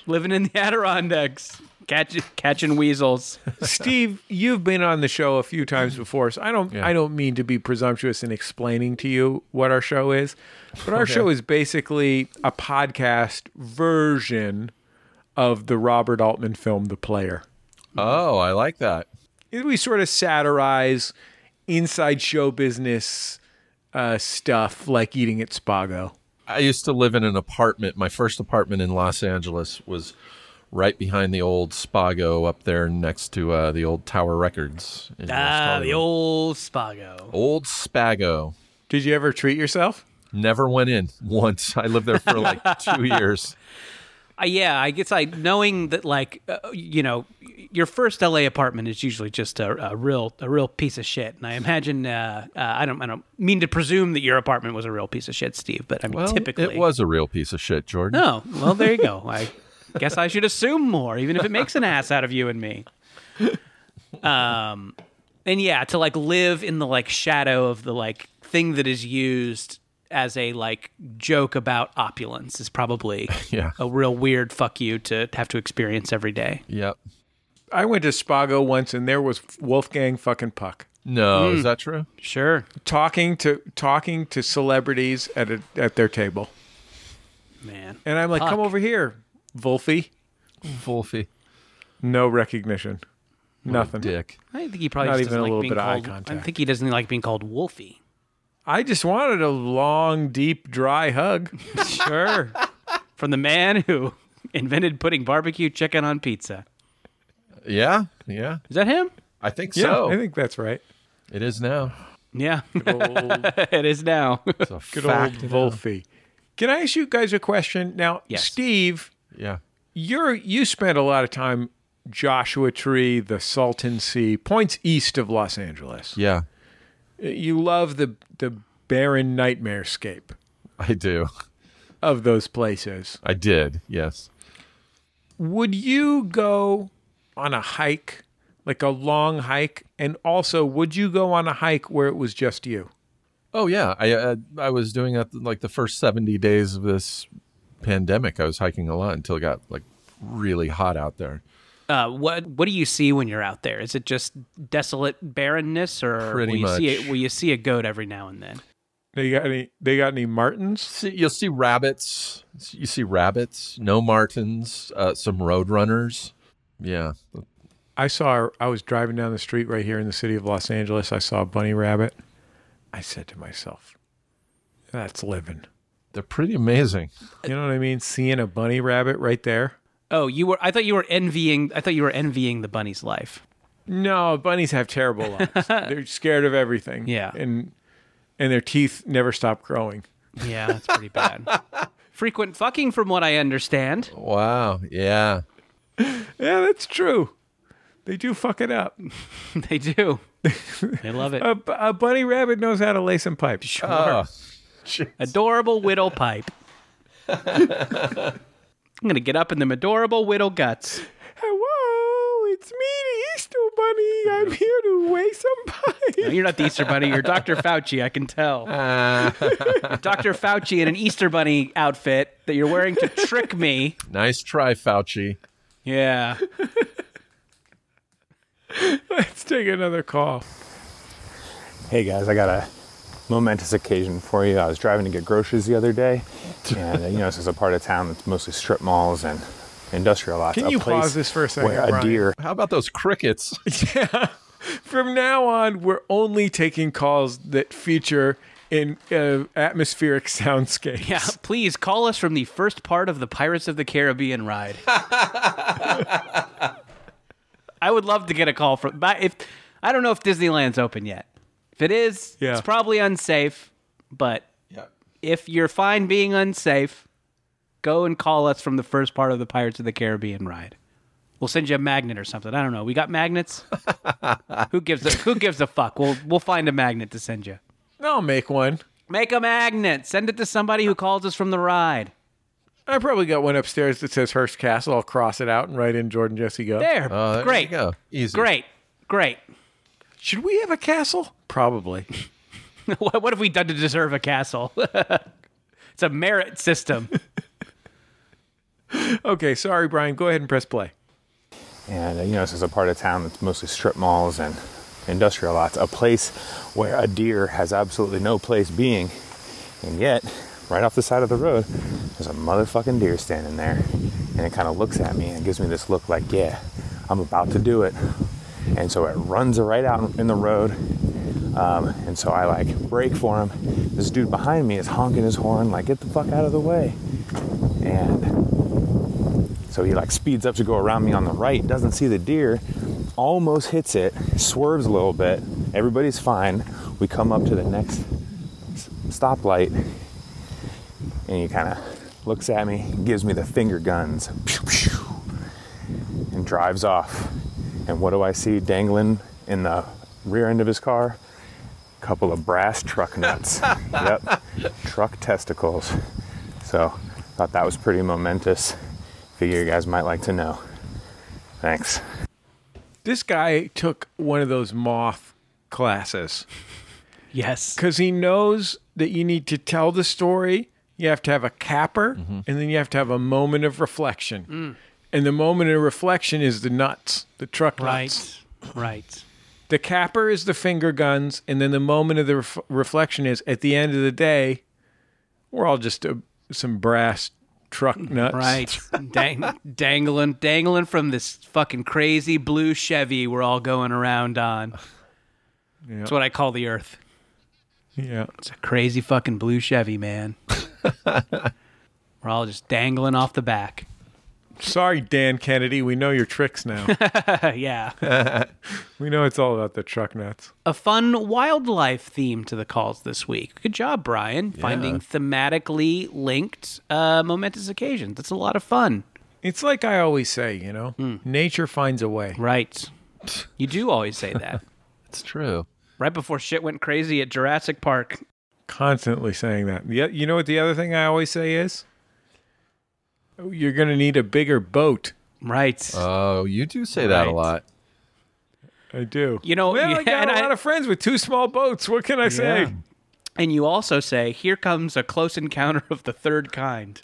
Catching weasels. Steve, you've been on the show a few times before, so I don't mean to be presumptuous in explaining to you what our show is, but our show is basically a podcast version of the Robert Altman film, The Player. Oh, I like that. We sort of satirize inside show business stuff like eating at Spago. I used to live in an apartment. My first apartment in Los Angeles was right behind the old Spago up there next to the old Tower Records. The old Spago. Old Spago. Did you ever treat yourself? Never went in once. I lived there for like 2 years. Yeah, I guess knowing that, like, your first LA apartment is usually just a real piece of shit, and I imagine I don't mean to presume that your apartment was a real piece of shit, Steve, but I mean typically it was a real piece of shit, Jordan. No, well there you go. I guess I should assume more, even if it makes an ass out of you and me. And yeah, to like live in the like shadow of the like thing that is used as a like joke about opulence is probably a real weird fuck you to have to experience every day. Yep. I went to Spago once and there was Wolfgang fucking Puck. No, is that true? Sure. Talking to celebrities at their table. Man. And I'm like, Puck. come over here, Wolfie. Wolfie. No recognition. Nothing. Dick. I think he probably Not just even doesn't a like little being bit of eye called, contact. I think he doesn't like being called Wolfie. I just wanted a long, deep, dry hug. Sure. From the man who invented putting barbecue chicken on pizza. Yeah. Is that him? I think Yeah, so. I think that's right. It is now. Yeah. Good old, It is now. It's a good fact old now. Wolfie. Can I ask you guys a question? Now, Yes. Steve, Yeah. You spent a lot of time Joshua Tree, the Salton Sea, points east of Los Angeles. Yeah, You love the barren nightmarescape I do. of those places. I did. Yes. Would you go on a hike, like a long hike? And also, would you go on a hike where it was just you? Oh yeah, I was doing that like the first 70 days of this pandemic. I was hiking a lot until it got like really hot out there. What do you see when you're out there? Is it just desolate barrenness, or Pretty will much. will you see a goat every now and then? They got any martens? You'll see rabbits. You see rabbits, no martins, some roadrunners. Yeah. I was driving down the street right here in the city of Los Angeles. I saw a bunny rabbit. I said to myself, that's living. They're pretty amazing. You know what I mean? Seeing a bunny rabbit right there. Oh, I thought you were envying the bunny's life. No, bunnies have terrible lives. They're scared of everything. Yeah. And their teeth never stop growing. Yeah, that's pretty bad. Frequent fucking, from what I understand. Wow. Yeah. Yeah, that's true. They do fuck it up. They do. They love it. A bunny rabbit knows how to lay some pipes. Sure. Oh, Adorable widow pipe. I'm going to get up in them adorable widow guts. Hello, it's me, the Easter Bunny. I'm here to weigh some pipes. No, you're not the Easter Bunny. You're Dr. Fauci, I can tell. You're Dr. Fauci in an Easter Bunny outfit that you're wearing to trick me. nice try, Fauci. Yeah. Let's take another call. Hey guys, I got a momentous occasion for you. I was driving to get groceries the other day, and this is a part of town that's mostly strip malls and industrial lots. Can a you place pause this for a second, where a Brian? deer. How about those crickets? Yeah. From now on, we're only taking calls that feature in atmospheric soundscapes. Yeah, please call us from the first part of the Pirates of the Caribbean ride. I would love to get a call from. I don't know if Disneyland's open yet. If it is, Yeah. It's probably unsafe. But if you're fine being unsafe, go and call us from the first part of the Pirates of the Caribbean ride. We'll send you a magnet or something. I don't know. We got magnets? Who gives a fuck? We'll find a magnet to send you. I'll make one. Make a magnet. Send it to somebody who calls us from the ride. I probably got one upstairs that says Hearst Castle. I'll cross it out and write in Jordan Jesse Go. There. There Great. you go. Easy. Great. Should we have a castle? Probably. What have we done to deserve a castle? It's a merit system. Okay, sorry, Brian. Go ahead and press play. And this is a part of town that's mostly strip malls and industrial lots. A place where a deer has absolutely no place being, and yet, right off the side of the road, there's a motherfucking deer standing there, and it kind of looks at me and gives me this look like, yeah, I'm about to do it. And so it runs right out in the road, and so I brake for him. This dude behind me is honking his horn like, get the fuck out of the way. And so he speeds up to go around me on the right, doesn't see the deer, almost hits it, swerves a little bit, everybody's fine. We come up to the next stoplight, and he kind of looks at me, gives me the finger guns, and drives off. And what do I see dangling in the rear end of his car? A couple of brass truck nuts. Yep, truck testicles. So, thought that was pretty momentous. Figure you guys might like to know. Thanks. This guy took one of those moth classes Yes. because he knows that you need to tell the story. You have to have a capper, and then you have to have a moment of reflection. And the moment of reflection is the nuts, the truck nuts. Right. The capper is the finger guns, and then the moment of the reflection is, at the end of the day, we're all just some brass truck nuts. Right. Dangling from this fucking crazy blue Chevy we're all going around on. Yeah. That's what I call the Earth. Yeah. It's a crazy fucking blue Chevy, man. We're all just dangling off the back. Sorry, Dan Kennedy. We know your tricks now. Yeah. We know it's all about the truck nuts. A fun wildlife theme to the calls this week. Good job, Brian. Finding thematically linked momentous occasions. That's a lot of fun. It's like I always say, nature finds a way. Right. You do always say that. It's true. Right before shit went crazy at Jurassic Park. Constantly saying that. Yeah, you know what the other thing I always say is? You're going to need a bigger boat. Right. Oh, you do say that a lot. I do. Well, I got a lot of friends with 2 small boats. What can I say? And you also say, here comes a close encounter of the third kind.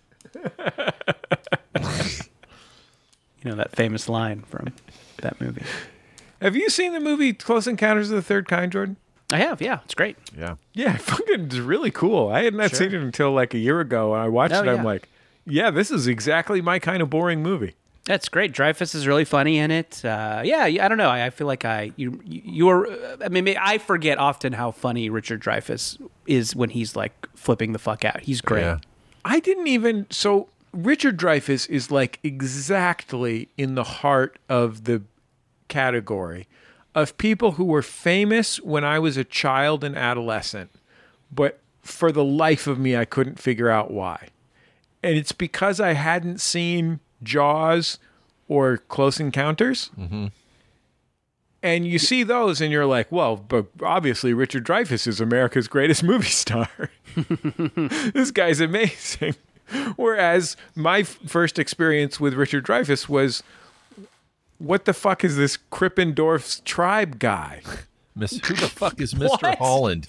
That famous line from that movie. Have you seen the movie Close Encounters of the Third Kind, Jordan? I have, yeah. It's great. Yeah. Yeah, fucking it's really cool. I had not seen it until like a year ago, and I watched it. I'm like, yeah, this is exactly my kind of boring movie. That's great. Dreyfuss is really funny in it. I don't know. I feel like I forget often how funny Richard Dreyfuss is when he's like flipping the fuck out. He's great. Yeah. So Richard Dreyfuss is like exactly in the heart of the category of people who were famous when I was a child and adolescent, but for the life of me, I couldn't figure out why. And it's because I hadn't seen Jaws or Close Encounters. Mm-hmm. And you see those and you're like, well, but obviously Richard Dreyfuss is America's greatest movie star. This guy's amazing. Whereas my first experience with Richard Dreyfuss was, what the fuck is this Krippendorf's Tribe guy? Who the fuck is Mr. Holland?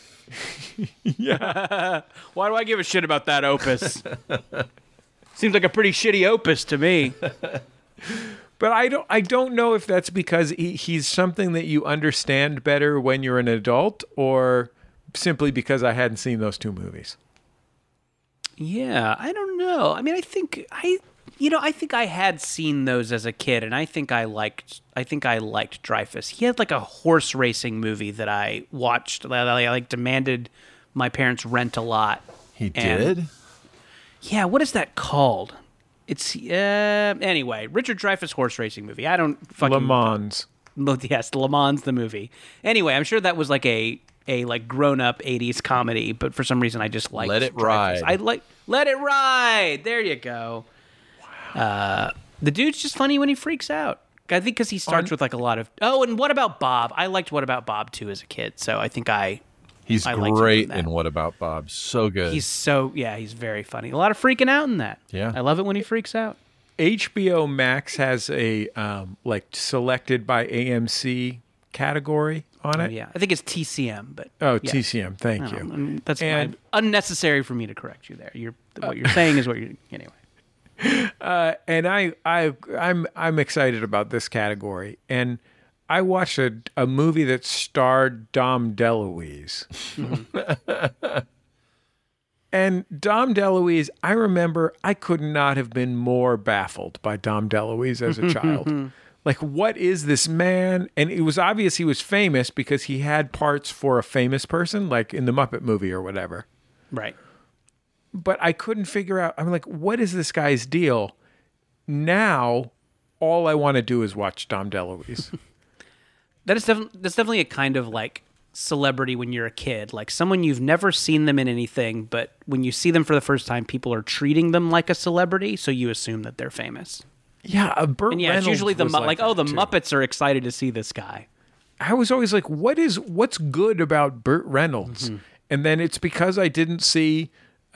Yeah. Why do I give a shit about that opus? Seems like a pretty shitty opus to me. But I don't know if that's because he's something that you understand better when you're an adult, or simply because I hadn't seen those 2 movies. Yeah, I don't know. I mean, I think I had seen those as a kid, and I think I liked Dreyfuss. He had like a horse racing movie that I watched that I like demanded my parents rent a lot. He did? Yeah, what is that called? It's anyway, Richard Dreyfuss horse racing movie. I don't fucking Le Mans. Yes, Le Mans the movie. Anyway, I'm sure that was like a like grown up 80s comedy, but for some reason I just liked Let It Dreyfuss. Ride. I like Let It Ride. There you go. Wow. The dude's just funny when he freaks out. I think because he starts with like a lot of and What About Bob? I liked What About Bob too as a kid, so I think He's great in What About Bob. So good. He's very funny. A lot of freaking out in that. Yeah. I love it when he freaks out. HBO Max has a like selected by AMC category on it. Yeah, I think it's TCM, but TCM. Thank you. That's unnecessary for me to correct you there. What you're saying is what you're anyway. And I'm excited about this category. And I watched a movie that starred Dom DeLuise. Mm-hmm. And Dom DeLuise, I remember I could not have been more baffled by Dom DeLuise as a child. Like, what is this man? And it was obvious he was famous because he had parts for a famous person, like in the Muppet movie or whatever. Right. But I couldn't figure out, I'm like, what is this guy's deal? Now, all I want to do is watch Dom DeLuise. That's definitely a kind of like celebrity when you're a kid, like someone you've never seen them in anything, but when you see them for the first time, people are treating them like a celebrity, so you assume that they're famous. Yeah, Burt Reynolds it's usually the was like the that, too. Muppets are excited to see this guy. I was always like, what's good about Burt Reynolds? Mm-hmm. And then it's because I didn't see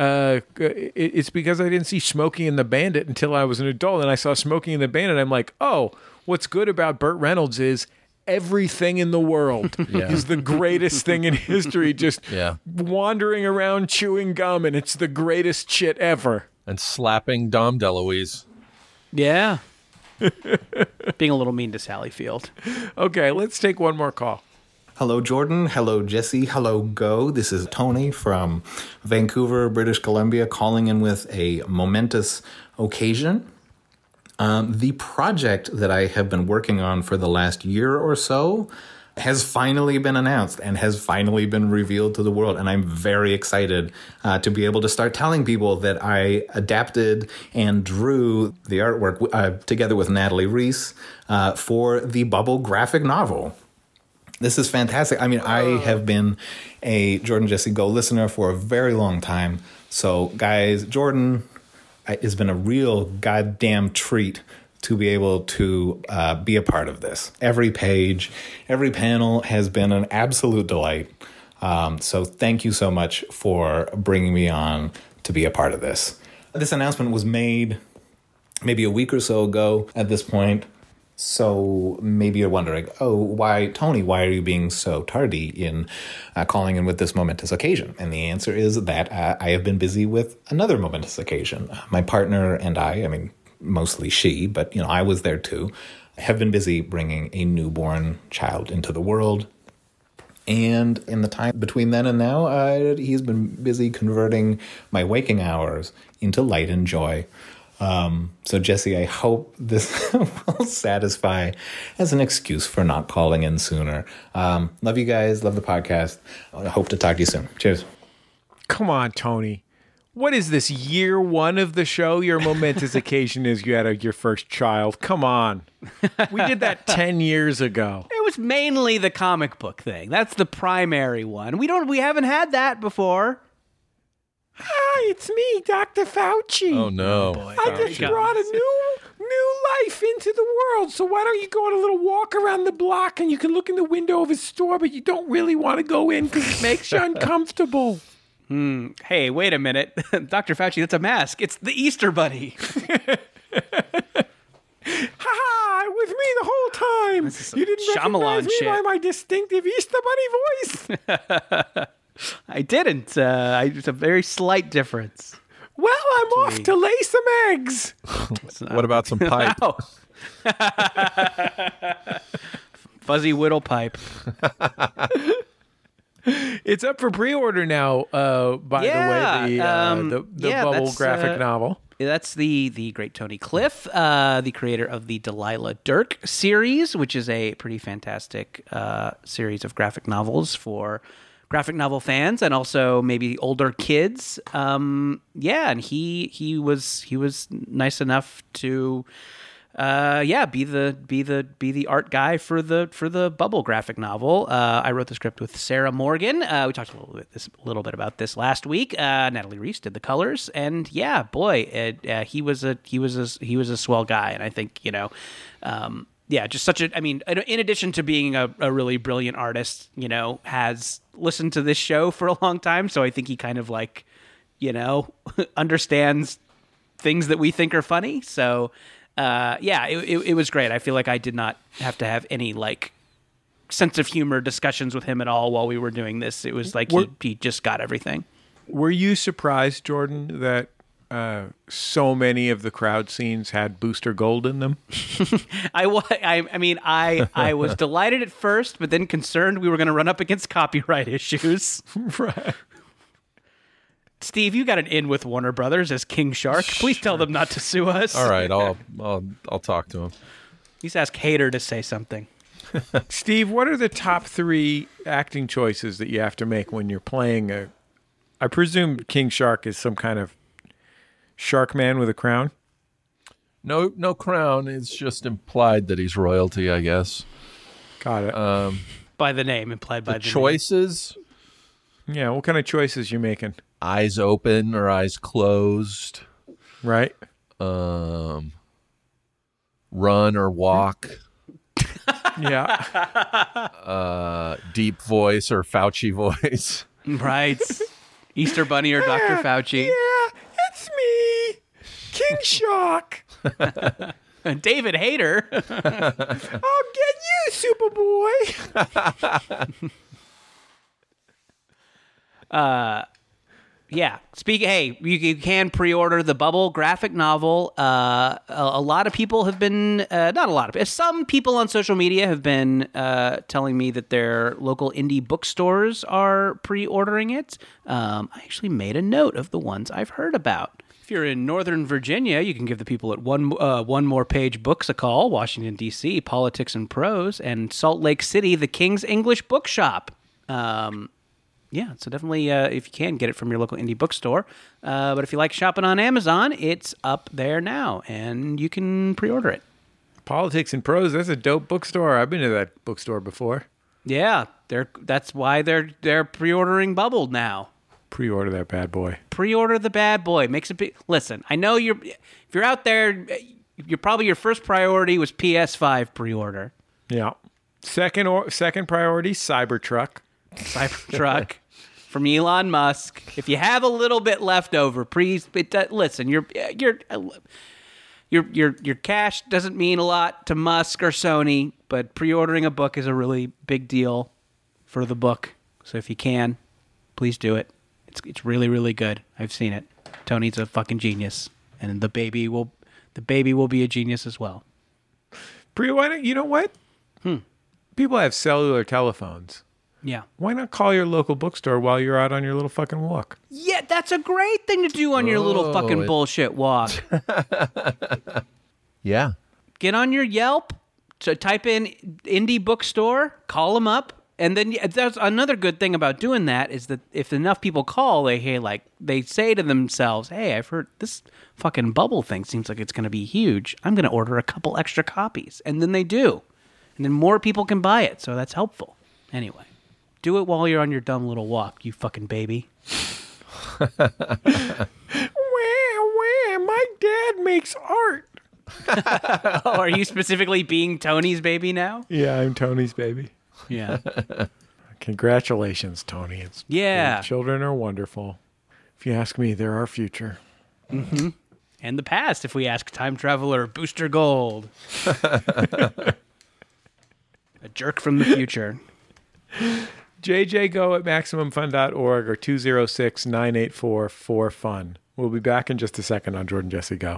Smokey and the Bandit until I was an adult, and I saw Smokey and the Bandit. I'm like, oh, what's good about Burt Reynolds is everything in the world is the greatest thing in history. Just wandering around chewing gum, and it's the greatest shit ever. And slapping Dom DeLuise. Yeah. Being a little mean to Sally Field. Okay, let's take one more call. Hello, Jordan. Hello, Jesse. Hello, Go. This is Tony from Vancouver, British Columbia, calling in with a momentous occasion. The project that I have been working on for the last year or so has finally been announced and has finally been revealed to the world. And I'm very excited to be able to start telling people that I adapted and drew the artwork together with Natalie Reese for the Bubble graphic novel. This is fantastic. I mean, I have been a Jordan Jesse Go listener for a very long time. So, guys, Jordan, it's been a real goddamn treat to be able to be a part of this. Every page, every panel has been an absolute delight. So thank you so much for bringing me on to be a part of this. This announcement was made maybe a week or so ago at this point. So maybe you're wondering, Tony, why are you being so tardy in calling in with this momentous occasion? And the answer is that I have been busy with another momentous occasion. My partner and I mean, mostly she, but I was there too, have been busy bringing a newborn child into the world. And in the time between then and now, he's been busy converting my waking hours into light and joy. So Jesse, I hope this will satisfy as an excuse for not calling in sooner. Love you guys. Love the podcast. I hope to talk to you soon. Cheers. Come on, Tony. What is this, year one of the show? Your momentous occasion is you had your first child. Come on. We did that 10 years ago. It was mainly the comic book thing. That's the primary one. We haven't had that before. Hi, it's me, Dr. Fauci. Oh, no. Boy, I just brought a new life into the world. So why don't you go on a little walk around the block and you can look in the window of his store, but you don't really want to go in because it makes you uncomfortable. Hey, wait a minute. Dr. Fauci, that's a mask. It's the Easter Bunny. Ha-ha, it was me the whole time. You didn't recognize me by my distinctive Easter Bunny voice. I didn't. It's a very slight difference. Well, I'm off to lay some eggs. What about some pipe? Wow. Fuzzy whittle pipe. It's up for pre-order now, by the way, the Bubble graphic novel. That's the great Tony Cliff, the creator of the Delilah Dirk series, which is a pretty fantastic series of graphic novels for graphic novel fans and also maybe older kids. And he was nice enough to be the art guy for the Bubble graphic novel. I wrote the script with Sarah Morgan. We talked a little bit about this last week. Natalie Reese did the colors, and he was a swell guy, and I think just such a. I mean, in addition to being a really brilliant artist, has listened to this show for a long time, so I think he kind of understands things that we think are funny. So. It was great. I feel like I did not have to have any sense of humor discussions with him at all while we were doing this. It was like he just got everything. Were you surprised, Jordan, that so many of the crowd scenes had Booster Gold in them? I was delighted at first, but then concerned we were going to run up against copyright issues. Right. Steve, you got an in with Warner Brothers as King Shark. Please tell them not to sue us. All right, I'll talk to him. Please ask Hader to say something. Steve, what are the top 3 acting choices that you have to make when you're playing I presume King Shark is some kind of shark man with a crown? No crown. It's just implied that he's royalty, I guess. Got it. By the name, implied by the choices. Name. Yeah, what kind of choices you making? Eyes open or eyes closed. Right. Run or walk. Yeah. Deep voice or Fauci voice. Right. Easter Bunny or Dr. Fauci. Yeah, it's me, King Shark. David Hayter. I'll get you, Superboy. You can pre-order the Bubble graphic novel. A lot of people have been, some people on social media have been telling me that their local indie bookstores are pre-ordering it. I actually made a note of the ones I've heard about. If you're in Northern Virginia, you can give the people at One More Page Books a call. Washington, D.C., Politics and Prose, and Salt Lake City, the King's English Bookshop. So definitely, if you can, get it from your local indie bookstore. But if you like shopping on Amazon, it's up there now, and you can pre-order it. Politics and Prose, that's a dope bookstore. I've been to that bookstore before. Yeah, that's why they're pre-ordering Bubble now. Pre-order that bad boy. Pre-order the bad boy. Makes a big... Listen, I know if you're out there, you're probably your first priority was PS5 pre-order. Yeah. Second priority, Cybertruck. Cybertruck from Elon Musk. If you have a little bit left over, please listen. Your cash doesn't mean a lot to Musk or Sony, but pre-ordering a book is a really big deal for the book. So if you can, please do it. It's really, really good. I've seen it. Tony's a fucking genius, and the baby will be a genius as well. You know what? People have cellular telephones. Yeah. Why not call your local bookstore while you're out on your little fucking walk? Yeah, that's a great thing to do on your little fucking bullshit walk. Yeah. Get on your Yelp, type in indie bookstore, call them up, and then that's another good thing about doing that is that if enough people call, they say to themselves, "Hey, I've heard this fucking bubble thing seems like it's going to be huge. I'm going to order a couple extra copies," and then they do, and then more people can buy it. So that's helpful. Anyway, do it while you're on your dumb little walk, you fucking baby. Wah, my dad makes art. Oh, are you specifically being Tony's baby now? Yeah, I'm Tony's baby. Yeah. Congratulations, Tony. Yeah. Children are wonderful. If you ask me, they're our future. Mm-hmm. And the past, if we ask time traveler Booster Gold. A jerk from the future. JJGo at MaximumFun.org or 206-984-4FUN. We'll be back in just a second on Jordan Jesse Go.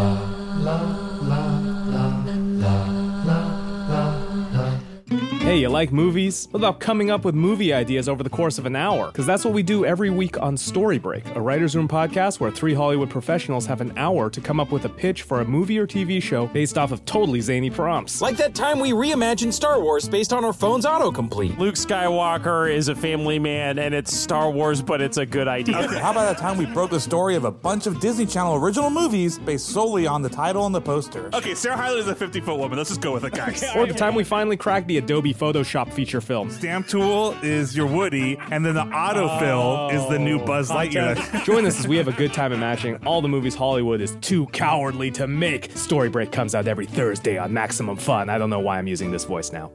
Hey, you like movies? What about coming up with movie ideas over the course of an hour? Because that's what we do every week on Story Break, a writer's room podcast where 3 Hollywood professionals have an hour to come up with a pitch for a movie or TV show based off of totally zany prompts. Like that time we reimagined Star Wars based on our phone's autocomplete. Luke Skywalker is a family man and it's Star Wars, but it's a good idea. Okay, how about that time we broke the story of a bunch of Disney Channel original movies based solely on the title and the poster? Okay, Sarah Hyler's a 50-foot woman. Let's just go with it, guys. Or the time we finally cracked the Adobe Photoshop feature film. Stamp Tool is your Woody, and then the autofill is the new Buzz Lightyear. Join us as we have a good time imagining all the movies Hollywood is too cowardly to make. Story Break comes out every Thursday on Maximum Fun. I don't know why I'm using this voice now.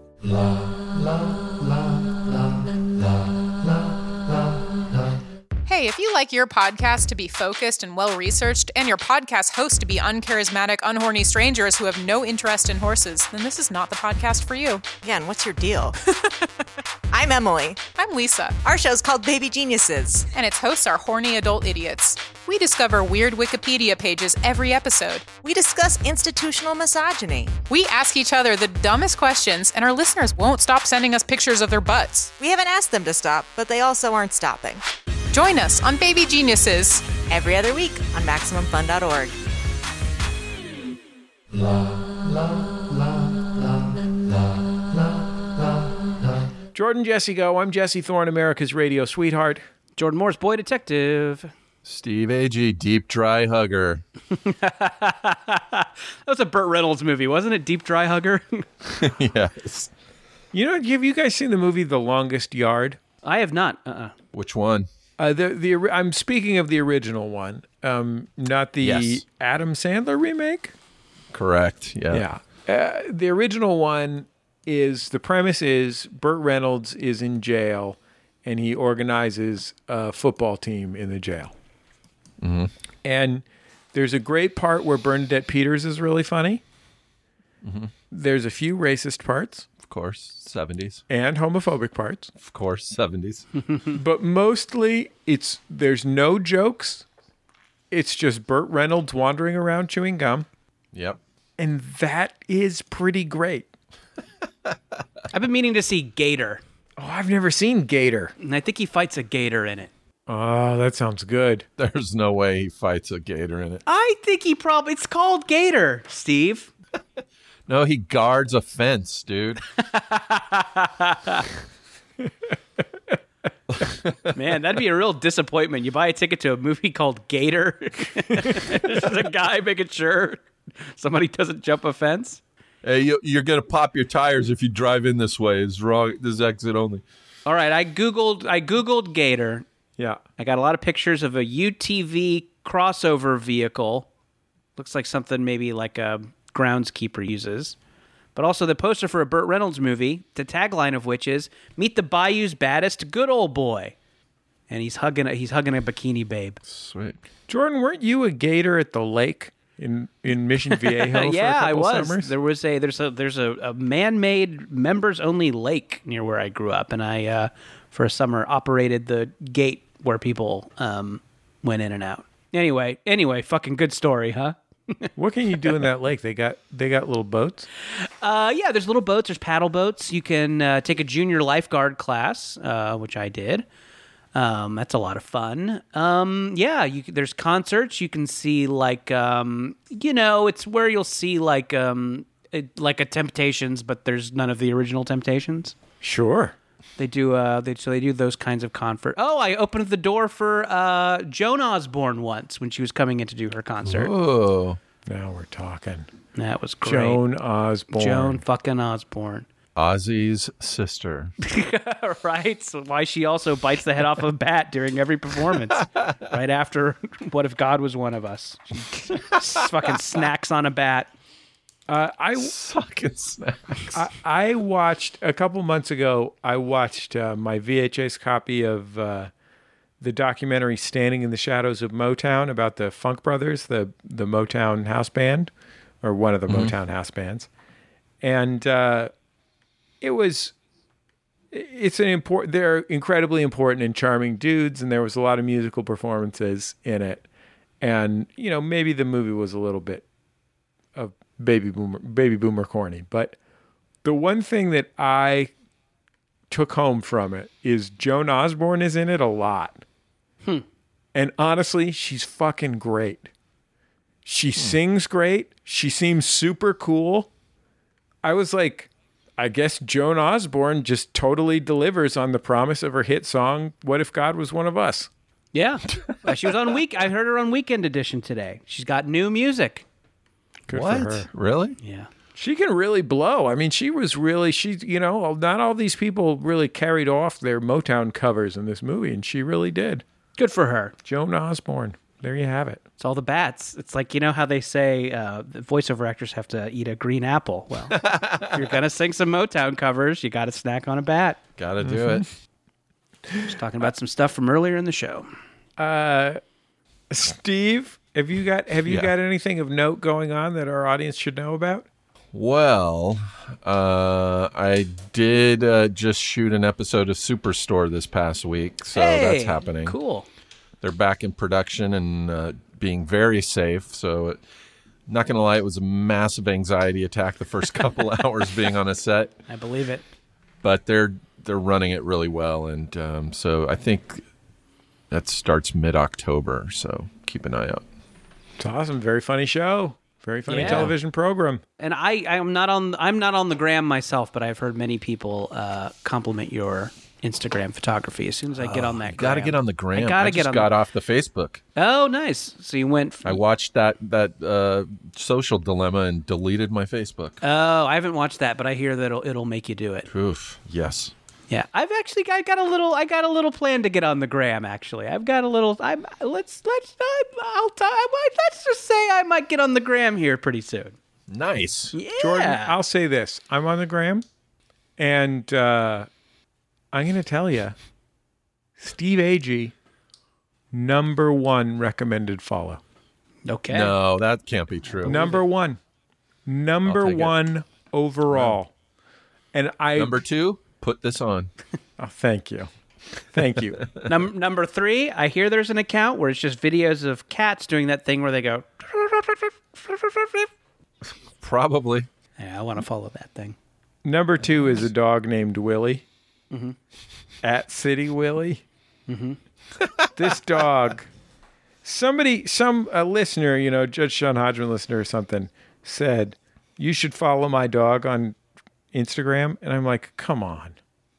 Hey, if you like your podcast to be focused and well-researched, and your podcast host to be uncharismatic, unhorny strangers who have no interest in horses, then this is not the podcast for you. Yeah, and what's your deal? I'm Emily. I'm Lisa. Our show's called Baby Geniuses. And its hosts are horny adult idiots. We discover weird Wikipedia pages every episode. We discuss institutional misogyny. We ask each other the dumbest questions, and our listeners won't stop sending us pictures of their butts. We haven't asked them to stop, but they also aren't stopping. Join us on Baby Geniuses every other week on MaximumFun.org. Jordan Jesse Go. I'm Jesse Thorne, America's radio sweetheart. Jordan Moore's boy detective. Steve Agee, Deep Dry Hugger. That was a Burt Reynolds movie, wasn't it? Deep Dry Hugger? Yes. You know, have you guys seen the movie The Longest Yard? I have not. Which one? I'm speaking of the original one, not the Adam Sandler remake. Correct. Yeah. Yeah. The original one the premise is Burt Reynolds is in jail, and he organizes a football team in the jail. Mm-hmm. And there's a great part where Bernadette Peters is really funny. Mm-hmm. There's a few racist parts. Of course, 70s. And homophobic parts. Of course, 70s. But mostly, there's no jokes. It's just Burt Reynolds wandering around chewing gum. Yep. And that is pretty great. I've been meaning to see Gator. Oh, I've never seen Gator. And I think he fights a gator in it. Oh, that sounds good. There's no way he fights a gator in it. I think it's called Gator, Steve. No, he guards a fence, dude. Man, that'd be a real disappointment. You buy a ticket to a movie called Gator. There's a guy making sure somebody doesn't jump a fence. Hey, you're going to pop your tires if you drive in this way. It's wrong. This is exit only. All right, I googled Gator, Yeah. I got a lot of pictures of a UTV crossover vehicle. Looks like something maybe like a groundskeeper uses. But also the poster for a Burt Reynolds movie, the tagline of which is, "Meet the Bayou's baddest good old boy." And he's hugging a bikini babe. Sweet. Jordan, weren't you a gator at the lake in Mission Viejo for Yeah, a couple I was. summers? There's a man-made members-only lake near where I grew up, and I for a summer operated the gate where people went in and out. Anyway, fucking good story, huh? What can you do in that lake? They got little boats? Yeah, there's little boats. There's paddle boats. You can take a junior lifeguard class, which I did. That's a lot of fun. There's concerts. You can see it's where you'll see like a Temptations, but there's none of the original Temptations. Sure. They do. They do those kinds of concert. Oh, I opened the door for Joan Osborne once when she was coming in to do her concert. Oh, now we're talking. That was great. Joan Osborne. Joan fucking Osborne. Ozzy's sister. Right? So why she also bites the head off of a bat during every performance. Right after What If God Was One of Us? She fucking snacks on a bat. Fucking snacks. I watched, a couple months ago, my VHS copy of the documentary Standing in the Shadows of Motown about the Funk Brothers, the Motown house band, or one of the Motown house bands. And they're incredibly important and charming dudes, and there was a lot of musical performances in it. And, maybe the movie was a little bit of baby boomer corny, but the one thing that I took home from it is Joan Osborne is in it a lot. And honestly, she's fucking great. She sings great. She seems super cool. I was like, I guess Joan Osborne just totally delivers on the promise of her hit song, What If God Was One of Us? Yeah. She was on I heard her on Weekend Edition today. She's got new music. Good what? for her. Really? Yeah. She can really blow. I mean, not all these people really carried off their Motown covers in this movie, and she really did. Good for her. Joan Osborne. There you have it. It's all the bats. It's like, how they say the voiceover actors have to eat a green apple. Well, if you're going to sing some Motown covers, you got to snack on a bat. Got to do it. Just talking about some stuff from earlier in the show. Steve, have you got anything of note going on that our audience should know about? Well, I did just shoot an episode of Superstore this past week, so that's happening. Cool. They're back in production and being very safe. So, not going to lie, it was a massive anxiety attack the first couple hours being on a set. I believe it. But they're running it really well, and so I think that starts mid-October. So keep an eye out. It's awesome. Very funny show. Very funny television program. And I'm not on the gram myself, but I've heard many people compliment your Instagram photography. As soon as I get on that, you got to get on the gram. I just got off the Facebook. Oh, nice. So you went. I watched that Social Dilemma and deleted my Facebook. Oh, I haven't watched that, but I hear that it'll make you do it. Oof. Yes. Yeah, I got a little plan to get on the gram. Actually, I've got a little. Let's just say I might get on the gram here pretty soon. Nice, yeah. Jordan. I'll say this: I'm on the gram, and I'm going to tell you, Steve Agee, #1 recommended follow. Okay. No, that can't be true. Number one overall, wow. And number 2. Put this on. Oh, thank you. Number 3, I hear there's an account where it's just videos of cats doing that thing where they go. Probably. Yeah, I want to follow that thing. Number 2 is a dog named Willie. Mm-hmm. At City Willie. Mm-hmm. This dog, a listener, Judge Sean Hodgman listener or something, said, you should follow my dog on Instagram. And I'm like, come on.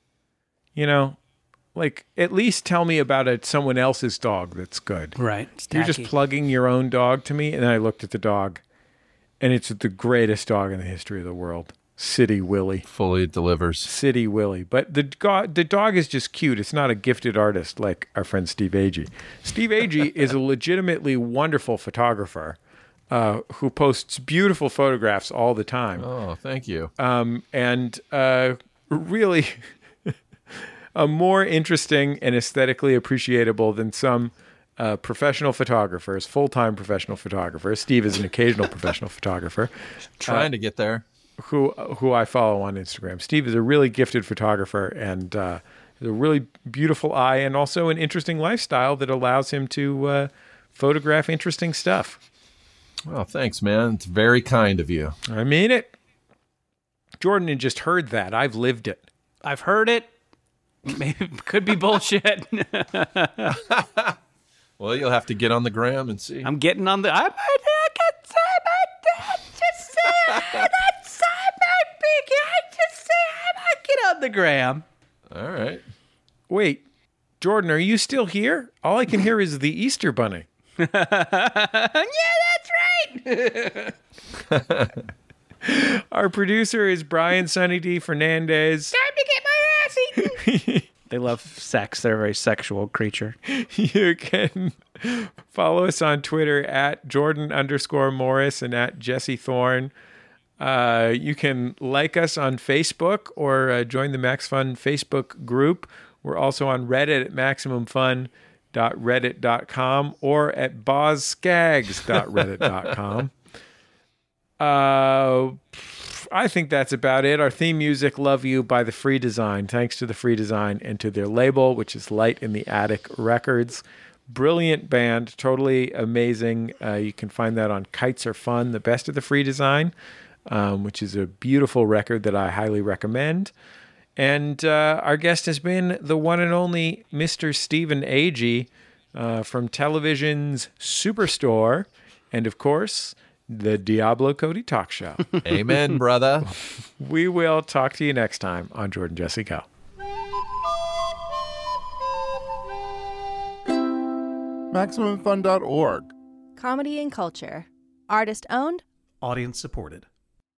At least tell me about someone else's dog that's good. Right. You're just plugging your own dog to me. And then I looked at the dog, and it's the greatest dog in the history of the world. City Willie. Fully delivers. City Willie. But the dog is just cute. It's not a gifted artist like our friend Steve Agee. Steve Agee is a legitimately wonderful photographer who posts beautiful photographs all the time. Oh, thank you. And really more interesting and aesthetically appreciable than some professional photographers, full-time professional photographers. Steve is an occasional professional photographer. Trying to get there. Who I follow on Instagram. Steve is a really gifted photographer and has a really beautiful eye and also an interesting lifestyle that allows him to photograph interesting stuff. Well, thanks, man. It's very kind of you. I mean it. Jordan had just heard that. I've lived it. I've heard it. Maybe could be bullshit. Well, you'll have to get on the gram and see. I'm getting on the. I might get on the gram. All right. Wait, Jordan, are you still here? All I can hear is the Easter Bunny. Yeah, that's right. Our producer is Brian Sunny D. Fernandez. Time to get my ass eaten. They love sex. They're a very sexual creature. You can follow us on Twitter at Jordan_Morris and at Jesse Thorne. You can like us on Facebook or join the Max Fun Facebook group. We're also on Reddit at MaximumFun.reddit.com or at BozSkags.reddit.com. I think that's about it. Our theme music, Love You by The Free Design. Thanks to The Free Design and to their label, which is Light in the Attic Records. Brilliant band, totally amazing. You can find that on Kites Are Fun, the best of The Free Design, which is a beautiful record that I highly recommend. And our guest has been the one and only Mr. Stephen Agee from television's Superstore and, of course, the Diablo Cody Talk Show. Amen, brother. We will talk to you next time on Jordan Jesse Go. MaximumFun.org. Comedy and culture. Artist owned. Audience supported.